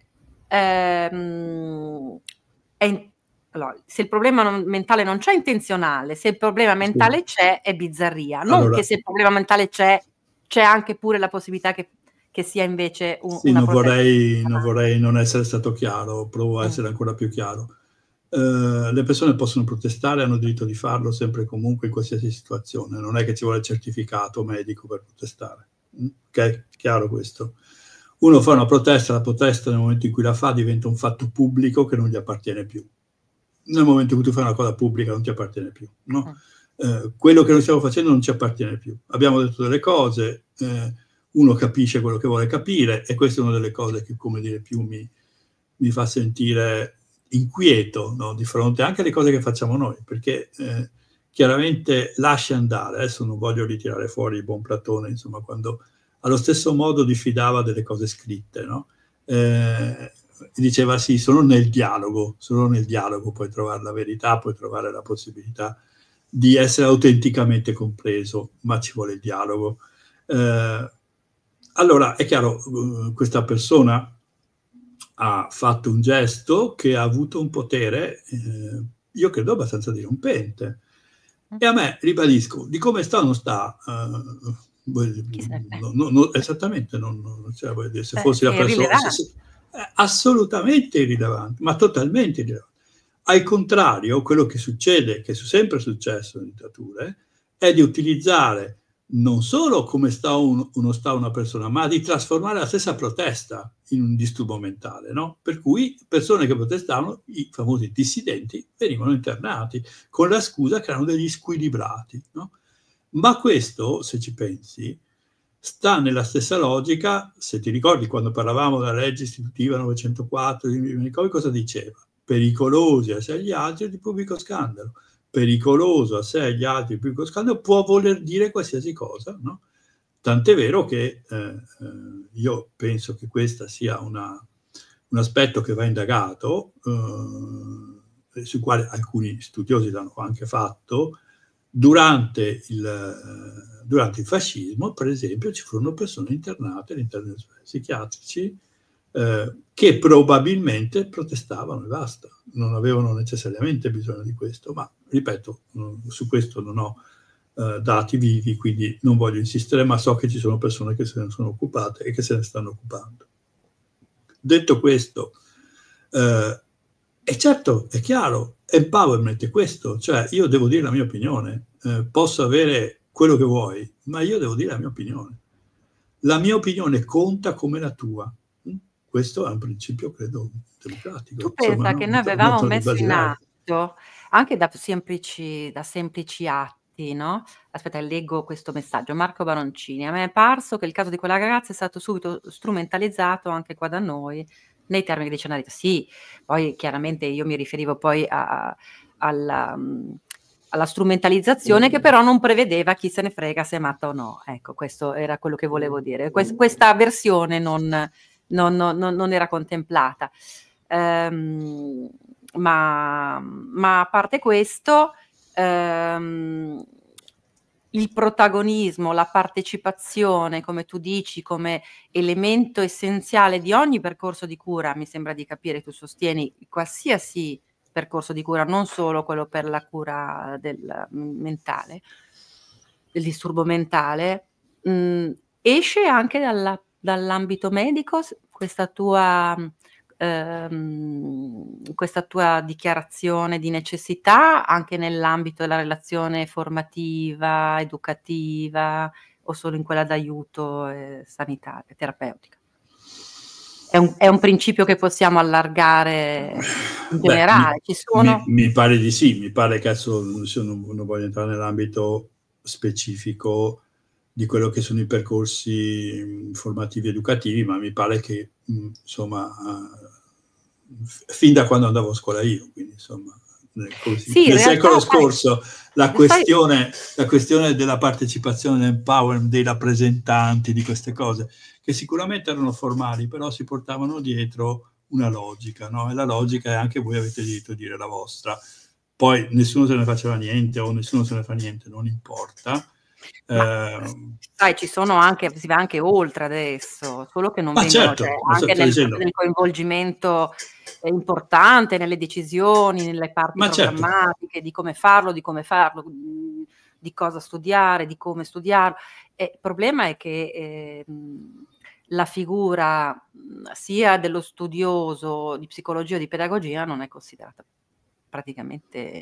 allora, se il problema mentale non c'è, è intenzionale, se il problema mentale c'è, è bizzarria. Non allora, che se il problema mentale c'è anche pure la possibilità che sia invece una non vorrei non essere stato chiaro, provo a essere ancora più chiaro. Le persone possono protestare, hanno diritto di farlo sempre e comunque in qualsiasi situazione, non è che ci vuole certificato medico per protestare, ok? Chiaro questo. Uno fa una protesta, la protesta nel momento in cui la fa diventa un fatto pubblico che non gli appartiene più. Nel momento in cui tu fai una cosa pubblica non ti appartiene più, no? Quello che noi stiamo facendo non ci appartiene più. Abbiamo detto delle cose, uno capisce quello che vuole capire, e questa è una delle cose che, come dire, più mi fa sentire inquieto, no? Di fronte anche alle cose che facciamo noi, perché chiaramente lascia andare. Adesso non voglio ritirare fuori il buon Platone, insomma, quando allo stesso modo diffidava delle cose scritte, no? Diceva sì, solo nel dialogo puoi trovare la verità, puoi trovare la possibilità di essere autenticamente compreso, ma ci vuole il dialogo. Allora, è chiaro, questa persona ha fatto un gesto che ha avuto un potere, io credo abbastanza dirompente. E a me, ribadisco, di come sta o non sta, esattamente, cioè, voglio dire, se fossi la persona... assolutamente irrilevante, ma totalmente irrilevante. Al contrario, quello che succede, che è sempre successo in dittature, è di utilizzare non solo come sta una persona, ma di trasformare la stessa protesta in un disturbo mentale, no? Per cui persone che protestavano, i famosi dissidenti, venivano internati con la scusa che erano degli squilibrati, no? Ma questo, se ci pensi, sta nella stessa logica. Se ti ricordi, quando parlavamo della legge istitutiva 904, cosa diceva? Pericolosi a sé agli altri di pubblico scandalo. Pericoloso a sé agli altri di pubblico scandalo può voler dire qualsiasi cosa, no? Tant'è vero che io penso che questo sia un aspetto che va indagato, sul quale alcuni studiosi l'hanno anche fatto. Durante il fascismo, per esempio, ci furono persone internate all'interno degli ospedali psichiatrici che probabilmente protestavano e basta, non avevano necessariamente bisogno di questo, ma ripeto, su questo non ho dati vivi, quindi non voglio insistere, ma so che ci sono persone che se ne sono occupate e che se ne stanno occupando. Detto questo, e certo, è chiaro, empowerment è questo, cioè io devo dire la mia opinione, posso avere quello che vuoi, ma io devo dire la mia opinione. La mia opinione conta come la tua. Questo è un principio, credo, democratico. Tu pensa che noi avevamo messo in atto, anche da semplici atti, no? Aspetta, leggo questo messaggio. Marco Baroncini: a me è parso che il caso di quella ragazza è stato subito strumentalizzato anche qua da noi, nei termini di dizionario. Sì, poi chiaramente io mi riferivo poi alla strumentalizzazione, che però non prevedeva chi se ne frega se è matta o no. Ecco, questo era quello che volevo dire. Questa versione non era contemplata. Ma a parte questo, il protagonismo, la partecipazione, come tu dici, come elemento essenziale di ogni percorso di cura, mi sembra di capire, tu sostieni qualsiasi percorso di cura, non solo quello per la cura del mentale, del disturbo mentale, esce anche dall'ambito medico questa tua dichiarazione di necessità, anche nell'ambito della relazione formativa, educativa, o solo in quella d'aiuto sanitaria, terapeutica? È un principio che possiamo allargare in generale? Ci sono... mi pare di sì, mi pare che adesso non voglio entrare nell'ambito specifico di quello che sono i percorsi formativi educativi, ma mi pare che insomma fin da quando andavo a scuola io, quindi insomma nel secolo scorso la questione della partecipazione, dell'empowerment, dei rappresentanti, di queste cose, che sicuramente erano formali, però si portavano dietro una logica, no? E la logica è anche voi avete diritto di dire la vostra. Poi nessuno se ne faceva niente o nessuno se ne fa niente, non importa. Sai, ci sono anche, si va anche oltre adesso, solo che non vengono, certo, anche nel coinvolgimento importante nelle decisioni, nelle parti programmatiche, certo, di come farlo, di cosa studiare, di come studiarlo. Il problema è che la figura sia dello studioso di psicologia o di pedagogia non è considerata praticamente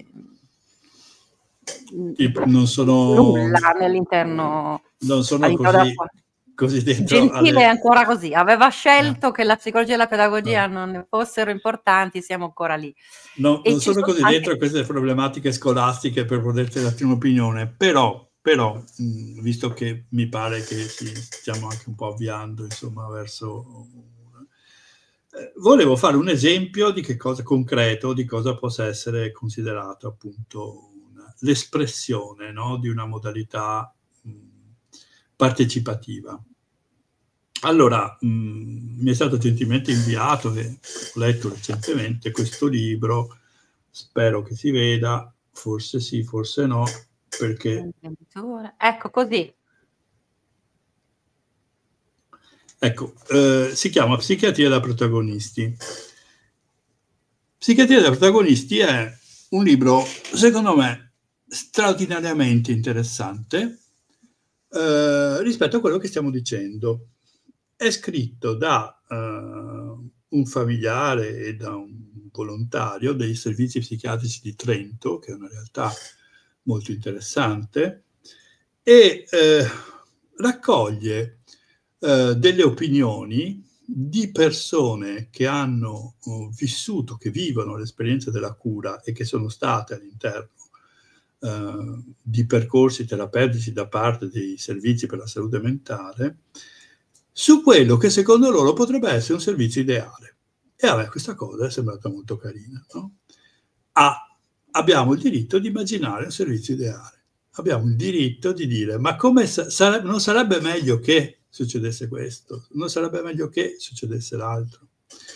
non sono nulla all'interno, non sono così dentro. Gentile è ancora così, aveva scelto che la psicologia e la pedagogia non fossero importanti, siamo ancora lì. Non sono così dentro a queste problematiche scolastiche per poterti darti un'opinione, però visto che mi pare che stiamo anche un po' avviando insomma verso volevo fare un esempio di che cosa concreto, di cosa possa essere considerato appunto l'espressione, no, di una modalità partecipativa. Allora, mi è stato gentilmente inviato, e ho letto recentemente questo libro, spero che si veda, forse sì, forse no, perché... Ecco, così. Ecco, si chiama Psichiatria da protagonisti. Psichiatria da protagonisti è un libro, secondo me, straordinariamente interessante rispetto a quello che stiamo dicendo. È scritto da un familiare e da un volontario dei servizi psichiatrici di Trento, che è una realtà molto interessante, e raccoglie delle opinioni di persone che hanno vissuto, che vivono l'esperienza della cura e che sono state all'interno di percorsi terapeutici da parte dei servizi per la salute mentale, su quello che secondo loro potrebbe essere un servizio ideale. E a me questa cosa è sembrata molto carina, no? Abbiamo il diritto di immaginare un servizio ideale, abbiamo il diritto di dire ma come non sarebbe meglio che succedesse questo, non sarebbe meglio che succedesse l'altro.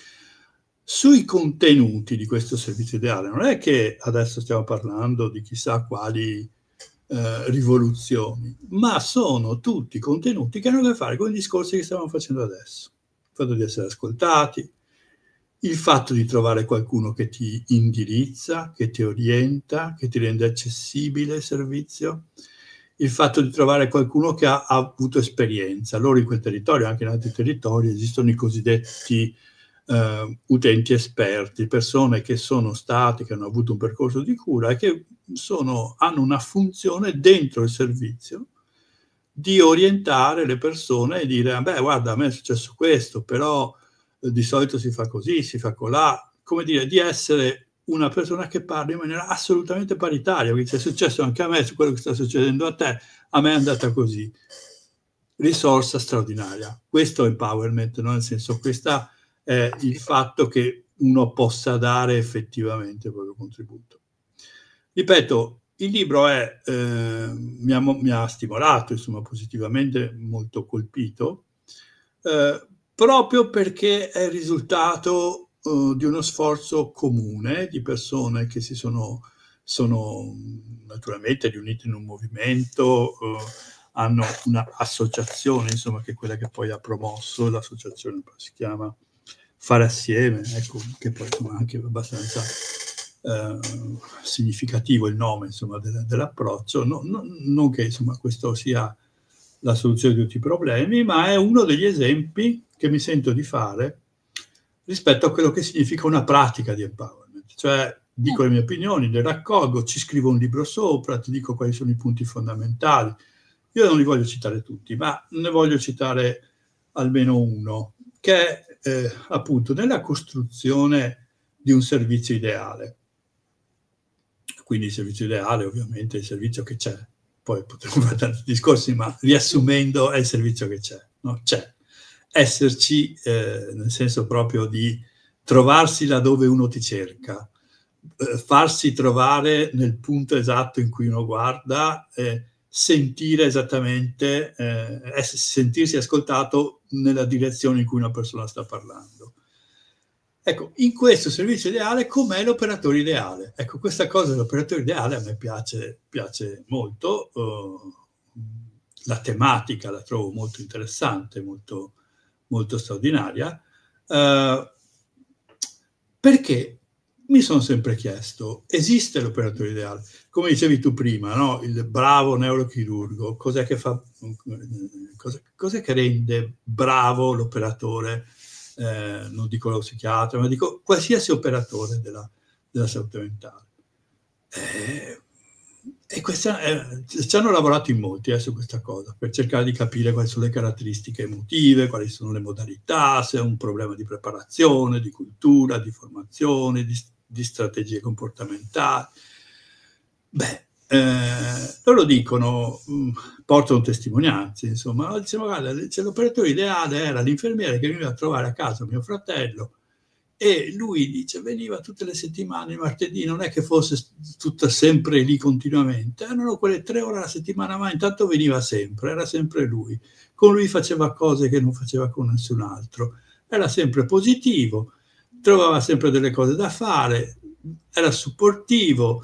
Sui contenuti di questo servizio ideale non è che adesso stiamo parlando di chissà quali rivoluzioni, ma sono tutti contenuti che hanno a che fare con i discorsi che stiamo facendo adesso. Il fatto di essere ascoltati, il fatto di trovare qualcuno che ti indirizza, che ti orienta, che ti rende accessibile il servizio, il fatto di trovare qualcuno che ha avuto esperienza. Allora in quel territorio, anche in altri territori, esistono i cosiddetti utenti esperti, persone che sono stati, che hanno avuto un percorso di cura e che hanno una funzione dentro il servizio di orientare le persone e dire beh guarda a me è successo questo, però di solito si fa così, si fa colà, come dire, di essere una persona che parla in maniera assolutamente paritaria, quindi è successo anche a me, su quello che sta succedendo a te, a me è andata così. Risorsa straordinaria, questo è empowerment, no? Nel senso, questa è il fatto che uno possa dare effettivamente il proprio contributo. Ripeto, il libro mi ha stimolato, insomma, positivamente, molto colpito, proprio perché è il risultato di uno sforzo comune di persone che si sono naturalmente riunite in un movimento, hanno un'associazione, insomma, che è quella che poi ha promosso, l'associazione si chiama Fare Assieme, ecco, che poi insomma anche abbastanza significativo il nome, insomma, dell'approccio, non che insomma questo sia la soluzione di tutti i problemi, ma è uno degli esempi che mi sento di fare rispetto a quello che significa una pratica di empowerment. Cioè dico le mie opinioni, le raccolgo, ci scrivo un libro sopra, ti dico quali sono i punti fondamentali. Io non li voglio citare tutti, ma ne voglio citare almeno uno, che è appunto nella costruzione di un servizio ideale. Quindi il servizio ideale ovviamente è il servizio che c'è. Poi potremmo fare tanti discorsi, ma riassumendo è il servizio che c'è, no? C'è. Esserci nel senso proprio di trovarsi laddove uno ti cerca, farsi trovare nel punto esatto in cui uno guarda, sentire esattamente, sentirsi ascoltato nella direzione in cui una persona sta parlando. Ecco, in questo servizio ideale, com'è l'operatore ideale? Ecco, questa cosa dell'operatore ideale a me piace molto, la tematica la trovo molto interessante, molto, molto straordinaria, perché mi sono sempre chiesto, esiste l'operatore ideale? Come dicevi tu prima, no? Il bravo neurochirurgo, cos'è che fa, cos'è che rende bravo l'operatore? Non dico lo psichiatra, ma dico qualsiasi operatore della salute mentale. E ci hanno lavorato in molti su questa cosa, per cercare di capire quali sono le caratteristiche emotive, quali sono le modalità, se è un problema di preparazione, di cultura, di formazione, di strategie comportamentali. Beh, loro dicono, portano testimonianze, insomma, dicevano, guarda, l'operatore ideale era l'infermiere che veniva a trovare a casa mio fratello e lui dice veniva tutte le settimane, il martedì, non è che fosse tutta sempre lì continuamente, erano quelle 3 ore alla settimana, ma intanto veniva sempre, era sempre lui, con lui faceva cose che non faceva con nessun altro, era sempre positivo, trovava sempre delle cose da fare, era supportivo,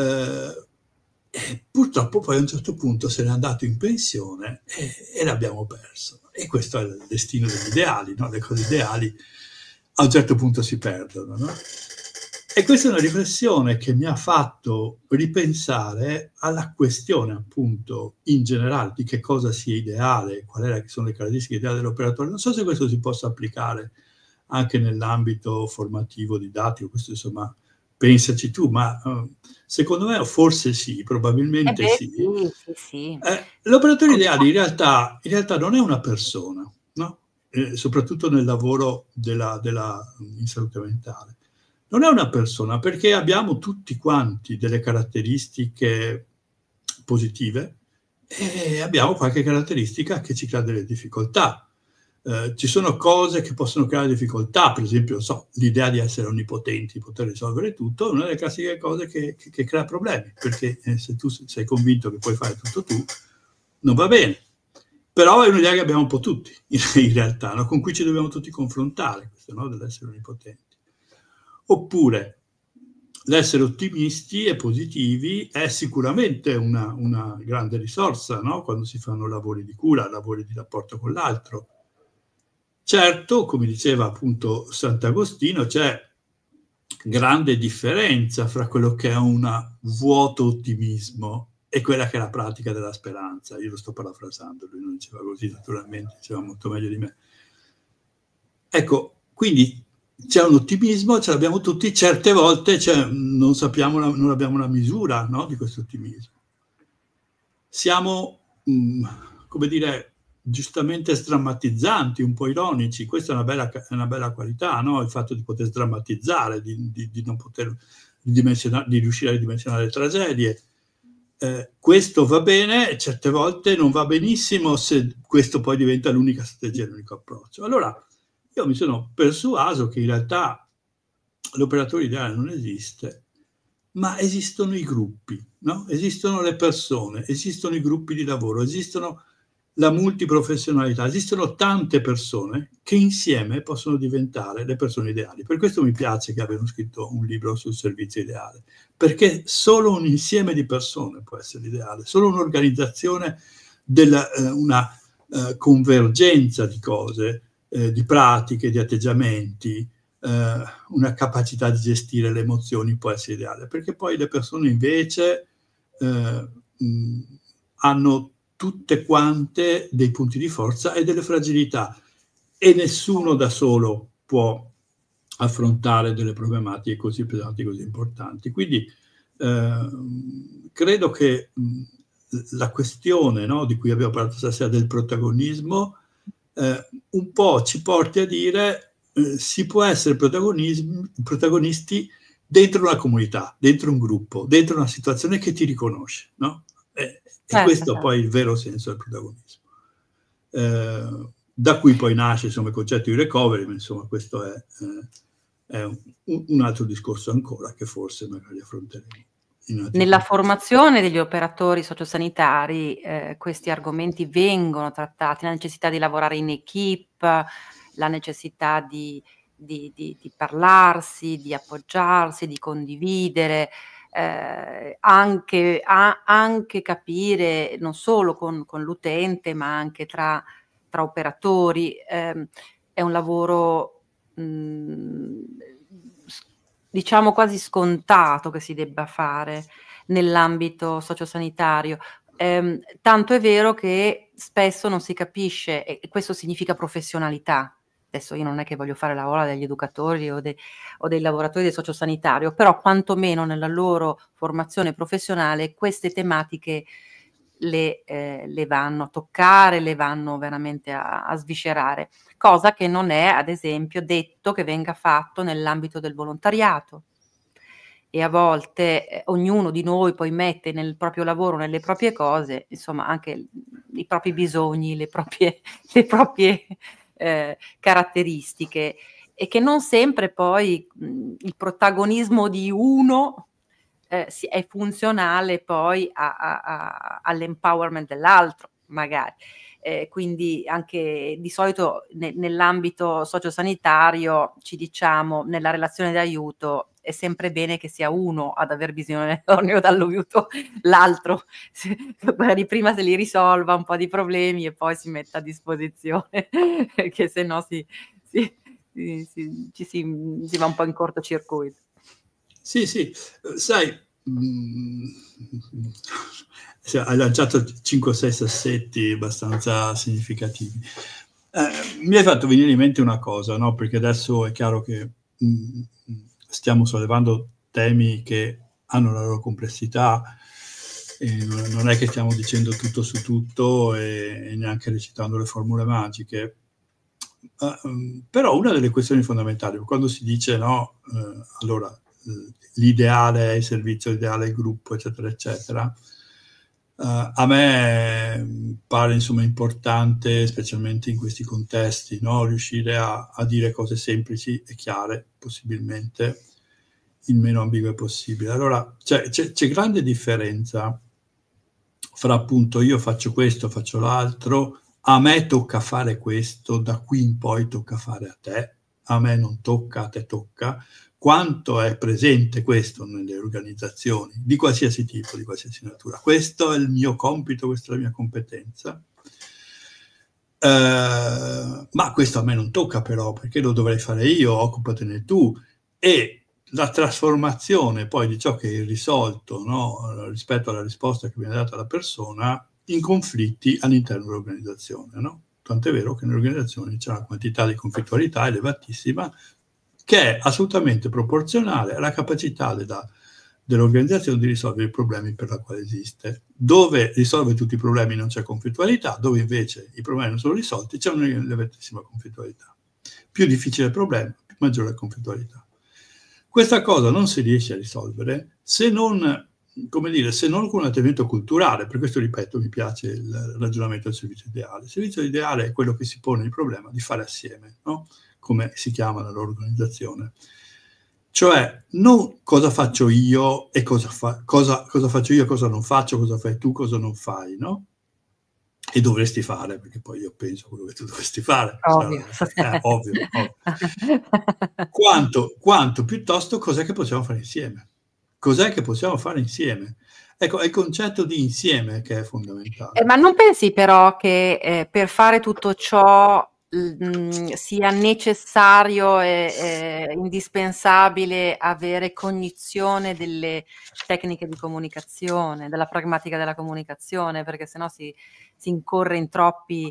e purtroppo poi a un certo punto se n'è andato in pensione e l'abbiamo perso. E questo è il destino degli ideali, no? Le cose ideali a un certo punto si perdono, no? E questa è una riflessione che mi ha fatto ripensare alla questione appunto in generale di che cosa sia ideale, quali sono le caratteristiche ideali dell'operatore. Non so se questo si possa applicare anche nell'ambito formativo didattico, questo insomma pensaci tu, ma secondo me forse sì, probabilmente sì. L'operatore ideale in realtà non è una persona, no? Soprattutto nel lavoro in salute mentale. non è una persona, perché abbiamo tutti quanti delle caratteristiche positive e abbiamo qualche caratteristica che ci crea delle difficoltà. Ci sono cose che possono creare difficoltà, per esempio, l'idea di essere onnipotenti, di poter risolvere tutto, è una delle classiche cose che crea problemi, perché se tu sei convinto che puoi fare tutto tu, non va bene. Però è un'idea che abbiamo un po' tutti, in realtà, no? Con cui ci dobbiamo tutti confrontare, questo, no? Dell'essere onnipotenti. Oppure, l'essere ottimisti e positivi è sicuramente una grande risorsa, no? Quando si fanno lavori di cura, lavori di rapporto con l'altro. Certo, come diceva appunto Sant'Agostino, c'è grande differenza fra quello che è un vuoto ottimismo e quella che è la pratica della speranza. Io lo sto parafrasando, lui non diceva così, naturalmente, diceva molto meglio di me. Ecco, quindi c'è un ottimismo, ce l'abbiamo tutti, certe volte non abbiamo la misura, no, di questo ottimismo. Siamo, come dire, giustamente sdrammatizzanti, un po' ironici. Questa è una bella qualità, no? Il fatto di poter sdrammatizzare, di non poter di riuscire a ridimensionare le tragedie. Questo va bene, certe volte non va benissimo se questo poi diventa l'unica strategia, l'unico approccio. Allora, io mi sono persuaso che in realtà l'operatore ideale non esiste, ma esistono i gruppi, no? Esistono le persone, esistono i gruppi di lavoro, esistono la multiprofessionalità, esistono tante persone che insieme possono diventare le persone ideali. Per questo mi piace che abbiano scritto un libro sul servizio ideale, perché solo un insieme di persone può essere ideale, solo un'organizzazione, una convergenza di cose, di pratiche, di atteggiamenti, una capacità di gestire le emozioni può essere ideale, perché poi le persone invece hanno tutte quante dei punti di forza e delle fragilità, e nessuno da solo può affrontare delle problematiche così pesanti, così importanti. Quindi credo che la questione, no, di cui abbiamo parlato stasera, del protagonismo, un po' ci porti a dire si può essere protagonisti dentro una comunità, dentro un gruppo, dentro una situazione che ti riconosce, no? E questo poi è il vero senso del protagonismo. Da cui poi nasce, insomma, il concetto di recovery, ma insomma questo è un altro discorso ancora che forse magari affronteremo. Nella formazione degli operatori sociosanitari questi argomenti vengono trattati, la necessità di lavorare in equipe, la necessità di parlarsi, di appoggiarsi, di condividere, anche capire non solo con l'utente ma anche tra operatori. È un lavoro diciamo quasi scontato che si debba fare nell'ambito sociosanitario. Tanto è vero che spesso non si capisce, e questo significa professionalità. Adesso io non è che voglio fare la ola degli educatori o dei lavoratori del sociosanitario, però quantomeno nella loro formazione professionale queste tematiche le vanno a toccare, le vanno veramente a sviscerare, cosa che non è, ad esempio, detto che venga fatto nell'ambito del volontariato. E a volte ognuno di noi poi mette nel proprio lavoro, nelle proprie cose, insomma, anche i propri bisogni, le proprie caratteristiche, e che non sempre poi il protagonismo di uno è funzionale poi all'empowerment dell'altro, magari. Quindi anche di solito nell'ambito sociosanitario ci diciamo, nella relazione d'aiuto è sempre bene che sia uno ad aver bisogno dall'aiuto, l'altro magari prima se li risolva un po' di problemi e poi si metta a disposizione, perché se no si va un po' in cortocircuito. Sì, sai, hai lanciato 5 o 6 sassetti abbastanza significativi. Mi hai fatto venire in mente una cosa, no? Perché adesso è chiaro che stiamo sollevando temi che hanno la loro complessità, e non è che stiamo dicendo tutto su tutto e neanche recitando le formule magiche, Però una delle questioni fondamentali, quando si dice no, allora l'ideale è il servizio, l'ideale è il gruppo, eccetera, eccetera, a me pare insomma importante, specialmente in questi contesti, no, riuscire a dire cose semplici e chiare, possibilmente il meno ambigue possibile. Allora c'è grande differenza fra appunto io faccio questo, faccio l'altro, a me tocca fare questo, da qui in poi tocca fare a te, a me non tocca, a te tocca. Quanto è presente questo nelle organizzazioni, di qualsiasi tipo, di qualsiasi natura. Questo è il mio compito, questa è la mia competenza. Ma questo a me non tocca però, perché lo dovrei fare io, occupatene tu. E la trasformazione poi di ciò che è irrisolto, no, rispetto alla risposta che viene data alla persona, in conflitti all'interno dell'organizzazione. No? Tant'è vero che nelle organizzazioni c'è una quantità di conflittualità elevatissima, che è assolutamente proporzionale alla capacità dell'organizzazione di risolvere i problemi per la quale esiste. Dove risolve tutti i problemi non c'è conflittualità, dove invece i problemi non sono risolti c'è un'elevatissima conflittualità. Più difficile il problema, più maggiore la conflittualità. Questa cosa non si riesce a risolvere se non, come dire, se non con un atteggiamento culturale. Per questo, ripeto, mi piace il ragionamento del servizio ideale. Il servizio ideale è quello che si pone il problema di fare assieme, no? Come si chiama la loro organizzazione. Cioè, non cosa faccio io e cosa faccio io e cosa non faccio, cosa fai tu, cosa non fai, no? E dovresti fare, perché poi io penso quello che tu dovresti fare. Ovvio. Ovvio. Quanto piuttosto cos'è che possiamo fare insieme? Cos'è che possiamo fare insieme? Ecco, è il concetto di insieme che è fondamentale. Ma non pensi però che per fare tutto ciò sia necessario e indispensabile avere cognizione delle tecniche di comunicazione, della pragmatica della comunicazione, perché sennò si incorre in troppi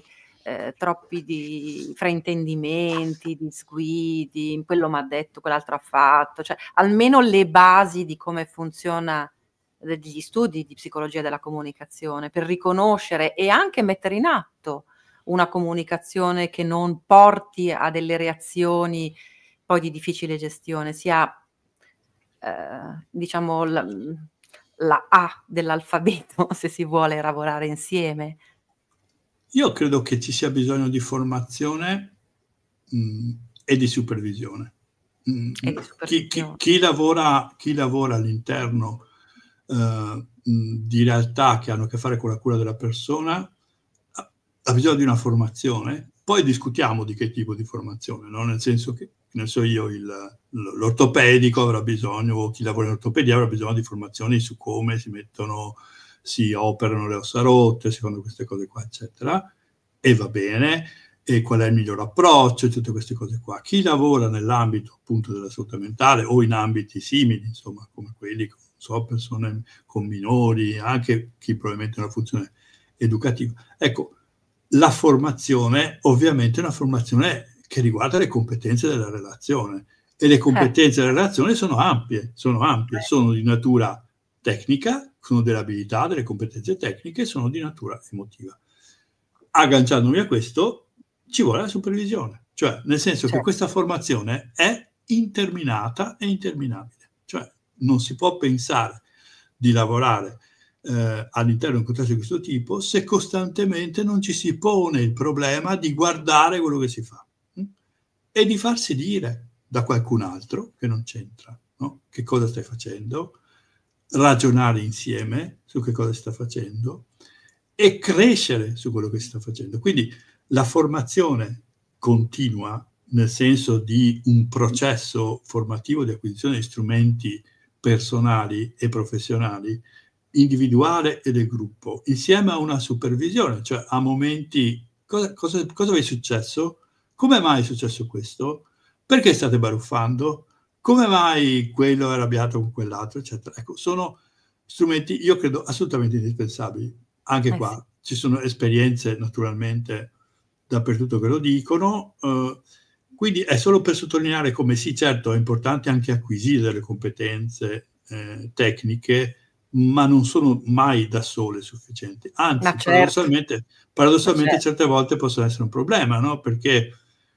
fraintendimenti, disguidi, quello mi ha detto, quell'altro ha fatto, cioè almeno le basi di come funziona degli studi di psicologia della comunicazione, per riconoscere e anche mettere in atto una comunicazione che non porti a delle reazioni poi di difficile gestione, sia diciamo la A dell'alfabeto, se si vuole lavorare insieme. Io credo che ci sia bisogno di formazione e di supervisione. Chi lavora all'interno di realtà che hanno a che fare con la cura della persona ha bisogno di una formazione. Poi discutiamo di che tipo di formazione, no? Nel senso che, ne so io, l'ortopedico avrà bisogno, o chi lavora in ortopedia avrà bisogno di formazioni su come si operano le ossa rotte, secondo queste cose qua, eccetera, e va bene, e qual è il miglior approccio, e tutte queste cose qua. Chi lavora nell'ambito appunto della salute mentale o in ambiti simili, insomma, come quelli, persone con minori, anche chi probabilmente ha una funzione educativa. Ecco, la formazione ovviamente è una formazione che riguarda le competenze della relazione, e le competenze della relazione sono ampie, sono di natura tecnica, sono delle abilità, delle competenze tecniche, sono di natura emotiva. Agganciandomi a questo, ci vuole la supervisione, cioè nel senso che questa formazione è interminata e interminabile, cioè non si può pensare di lavorare all'interno di un contesto di questo tipo se costantemente non ci si pone il problema di guardare quello che si fa e di farsi dire da qualcun altro che non c'entra, no? Che cosa stai facendo, ragionare insieme su che cosa si sta facendo e crescere su quello che si sta facendo. Quindi la formazione continua, nel senso di un processo formativo di acquisizione di strumenti personali e professionali, individuale e del gruppo, insieme a una supervisione, cioè a momenti, cosa vi è successo? Come mai è successo questo? Perché state baruffando? Come mai quello è arrabbiato con quell'altro, eccetera? Ecco, sono strumenti, io credo, assolutamente indispensabili. Anche qua ci sono esperienze, naturalmente, dappertutto che lo dicono, quindi è solo per sottolineare come sì, certo, è importante anche acquisire delle competenze tecniche, ma non sono mai da sole sufficienti. Anzi, paradossalmente certe volte possono essere un problema, no? Perché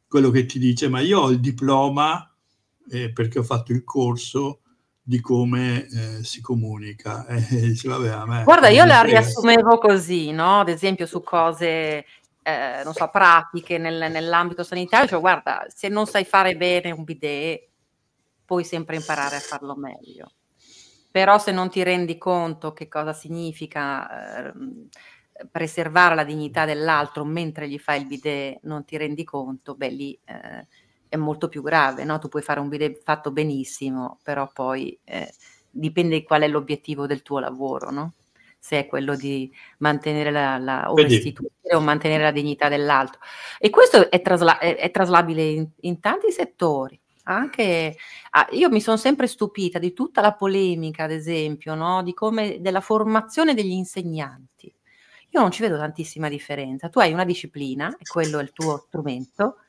quello che ti dice ma io ho il diploma perché ho fatto il corso di come si comunica. Dice, vabbè, a me Guarda, io non me la frega. riassumevo così, no? Ad esempio su cose, non so, pratiche nell'ambito sanitario, cioè guarda, se non sai fare bene un bidet, puoi sempre imparare a farlo meglio. Però se non ti rendi conto che cosa significa preservare la dignità dell'altro mentre gli fai il bidet, non ti rendi conto, beh lì è molto più grave, no? Tu puoi fare un bidet fatto benissimo, però poi dipende qual è l'obiettivo del tuo lavoro, no? Se è quello di mantenere o Vedi, restituire o mantenere la dignità dell'altro. E questo è traslabile in tanti settori. Anche io mi sono sempre stupita di tutta la polemica, ad esempio, no? Di come della formazione degli insegnanti. Io non ci vedo tantissima differenza. Tu hai una disciplina, e quello è il tuo strumento,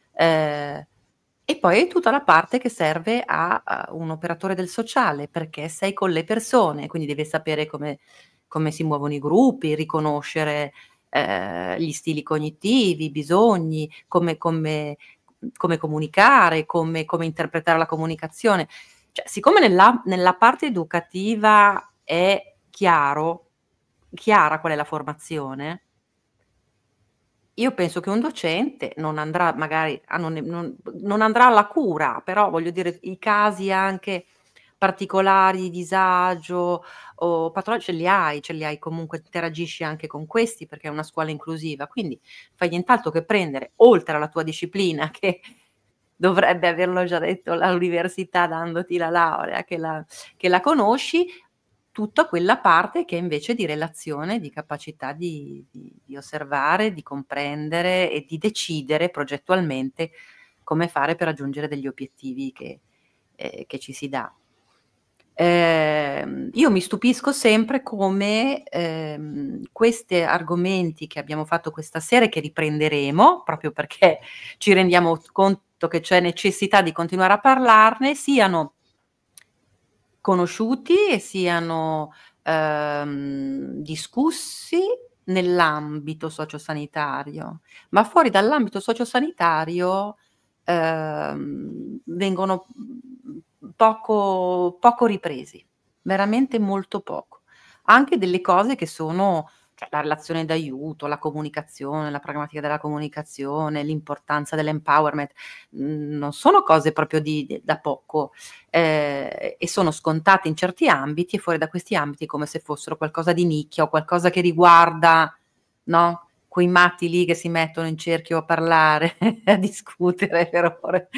e poi hai tutta la parte che serve a un operatore del sociale, perché sei con le persone, quindi devi sapere come si muovono i gruppi, riconoscere gli stili cognitivi, i bisogni, come comunicare, come interpretare la comunicazione. Cioè, siccome nella parte educativa è chiara qual è la formazione, io penso che un docente non andrà magari non andrà alla cura, però voglio dire, i casi anche particolari di disagio o patologi ce li hai comunque, interagisci anche con questi perché è una scuola inclusiva, quindi fai nient'altro che prendere, oltre alla tua disciplina che dovrebbe averlo già detto l'università dandoti la laurea, che la conosci, tutta quella parte che è invece di relazione, di capacità di osservare, di comprendere e di decidere progettualmente come fare per raggiungere degli obiettivi che ci si dà. Io mi stupisco sempre come questi argomenti che abbiamo fatto questa sera e che riprenderemo, proprio perché ci rendiamo conto che c'è necessità di continuare a parlarne, siano conosciuti e siano discussi nell'ambito sociosanitario, ma fuori dall'ambito sociosanitario vengono poco ripresi, veramente molto poco. Anche delle cose che sono, cioè, la relazione d'aiuto, la comunicazione, la pragmatica della comunicazione, l'importanza dell'empowerment, non sono cose proprio da poco e sono scontate in certi ambiti e fuori da questi ambiti come se fossero qualcosa di nicchia o qualcosa che riguarda, no? Quei matti lì che si mettono in cerchio a parlare, a discutere per ore.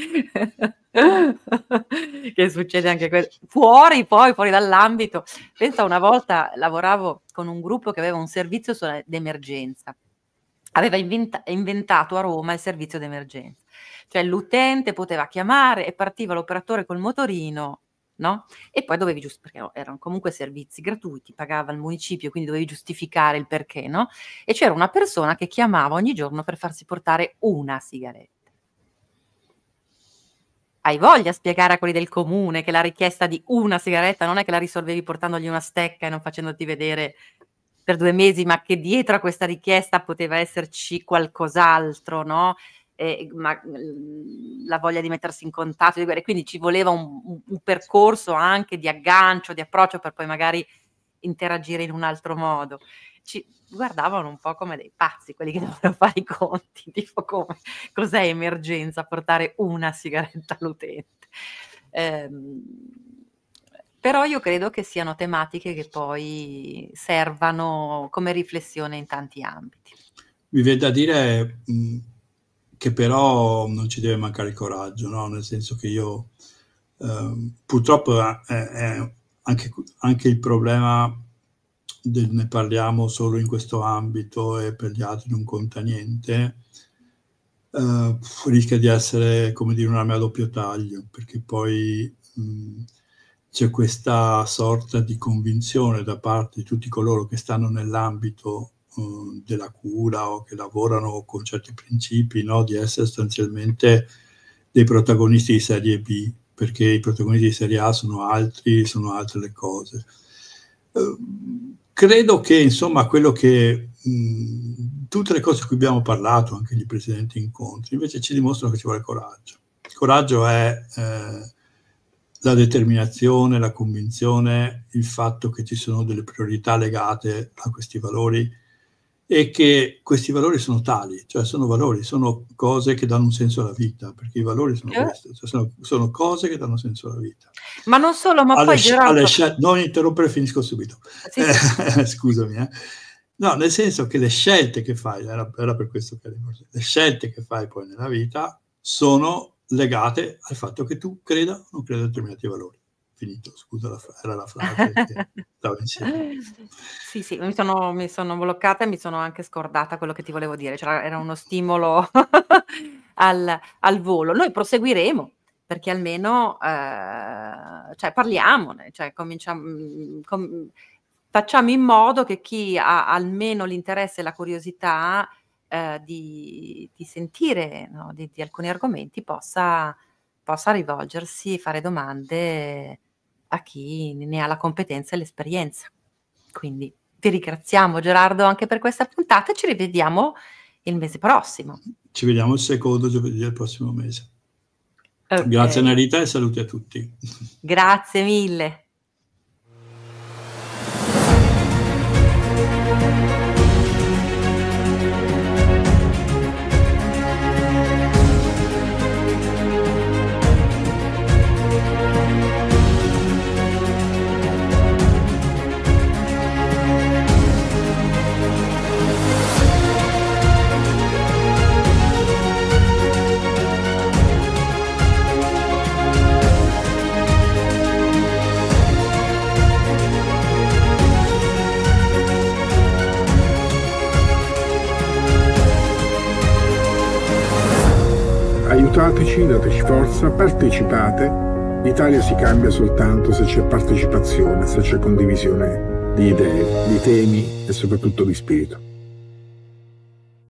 Che succede anche questo. Fuori dall'ambito. Pensa, una volta lavoravo con un gruppo che aveva un servizio d'emergenza. Aveva inventato a Roma il servizio d'emergenza. Cioè l'utente poteva chiamare e partiva l'operatore col motorino, no? E poi dovevi perché erano comunque servizi gratuiti, pagava il municipio, quindi dovevi giustificare il perché, no? E c'era una persona che chiamava ogni giorno per farsi portare una sigaretta. Hai voglia a spiegare a quelli del comune che la richiesta di una sigaretta non è che la risolvevi portandogli una stecca e non facendoti vedere per 2 mesi, ma che dietro a questa richiesta poteva esserci qualcos'altro, no? Ma la voglia di mettersi in contatto, quindi ci voleva un percorso anche di aggancio, di approccio per poi magari interagire in un altro modo. Ci guardavano un po' come dei pazzi quelli che dovevano fare i conti, tipo cos'è emergenza, portare una sigaretta all'utente. Però io credo che siano tematiche che poi servano come riflessione in tanti ambiti. Mi viene da dire che però non ci deve mancare il coraggio, no? Nel senso che io purtroppo è anche il problema ne parliamo solo in questo ambito e per gli altri non conta niente, rischia di essere, come dire, un'arma a doppio taglio, perché poi c'è questa sorta di convinzione da parte di tutti coloro che stanno nell'ambito della cura o che lavorano con certi principi, no? Di essere sostanzialmente dei protagonisti di serie B, perché i protagonisti di serie A sono altre le cose. Credo che insomma quello che tutte le cose di cui abbiamo parlato, anche gli precedenti incontri, invece ci dimostrano che ci vuole coraggio. Il coraggio è la determinazione, la convinzione, il fatto che ci sono delle priorità legate a questi valori e che questi valori sono tali, cioè sono valori, sono cose che danno un senso alla vita, perché i valori sono questi, cioè sono cose che danno senso alla vita. Ma non solo, ma poi Gerardo... Non interrompere, finisco subito. Sì. Scusami. No, nel senso che le scelte che fai, era per questo che le scelte che fai poi nella vita sono legate al fatto che tu creda o non creda a determinati valori. Finito, scusa, era la frase che stavo insieme. Sì, mi sono bloccata e mi sono anche scordata quello che ti volevo dire, cioè, era uno stimolo al volo. Noi proseguiremo, perché almeno cioè, parliamone, cioè, facciamo in modo che chi ha almeno l'interesse e la curiosità di sentire, no, di alcuni argomenti possa rivolgersi, fare domande a chi ne ha la competenza e l'esperienza. Quindi ti ringraziamo, Gerardo, anche per questa puntata e ci rivediamo il mese prossimo. Ci vediamo il secondo giovedì del prossimo mese. Okay. Grazie Narita e saluti a tutti. Grazie mille. Aiutateci, dateci forza, partecipate. L'Italia si cambia soltanto se c'è partecipazione, se c'è condivisione di idee, di temi e soprattutto di spirito.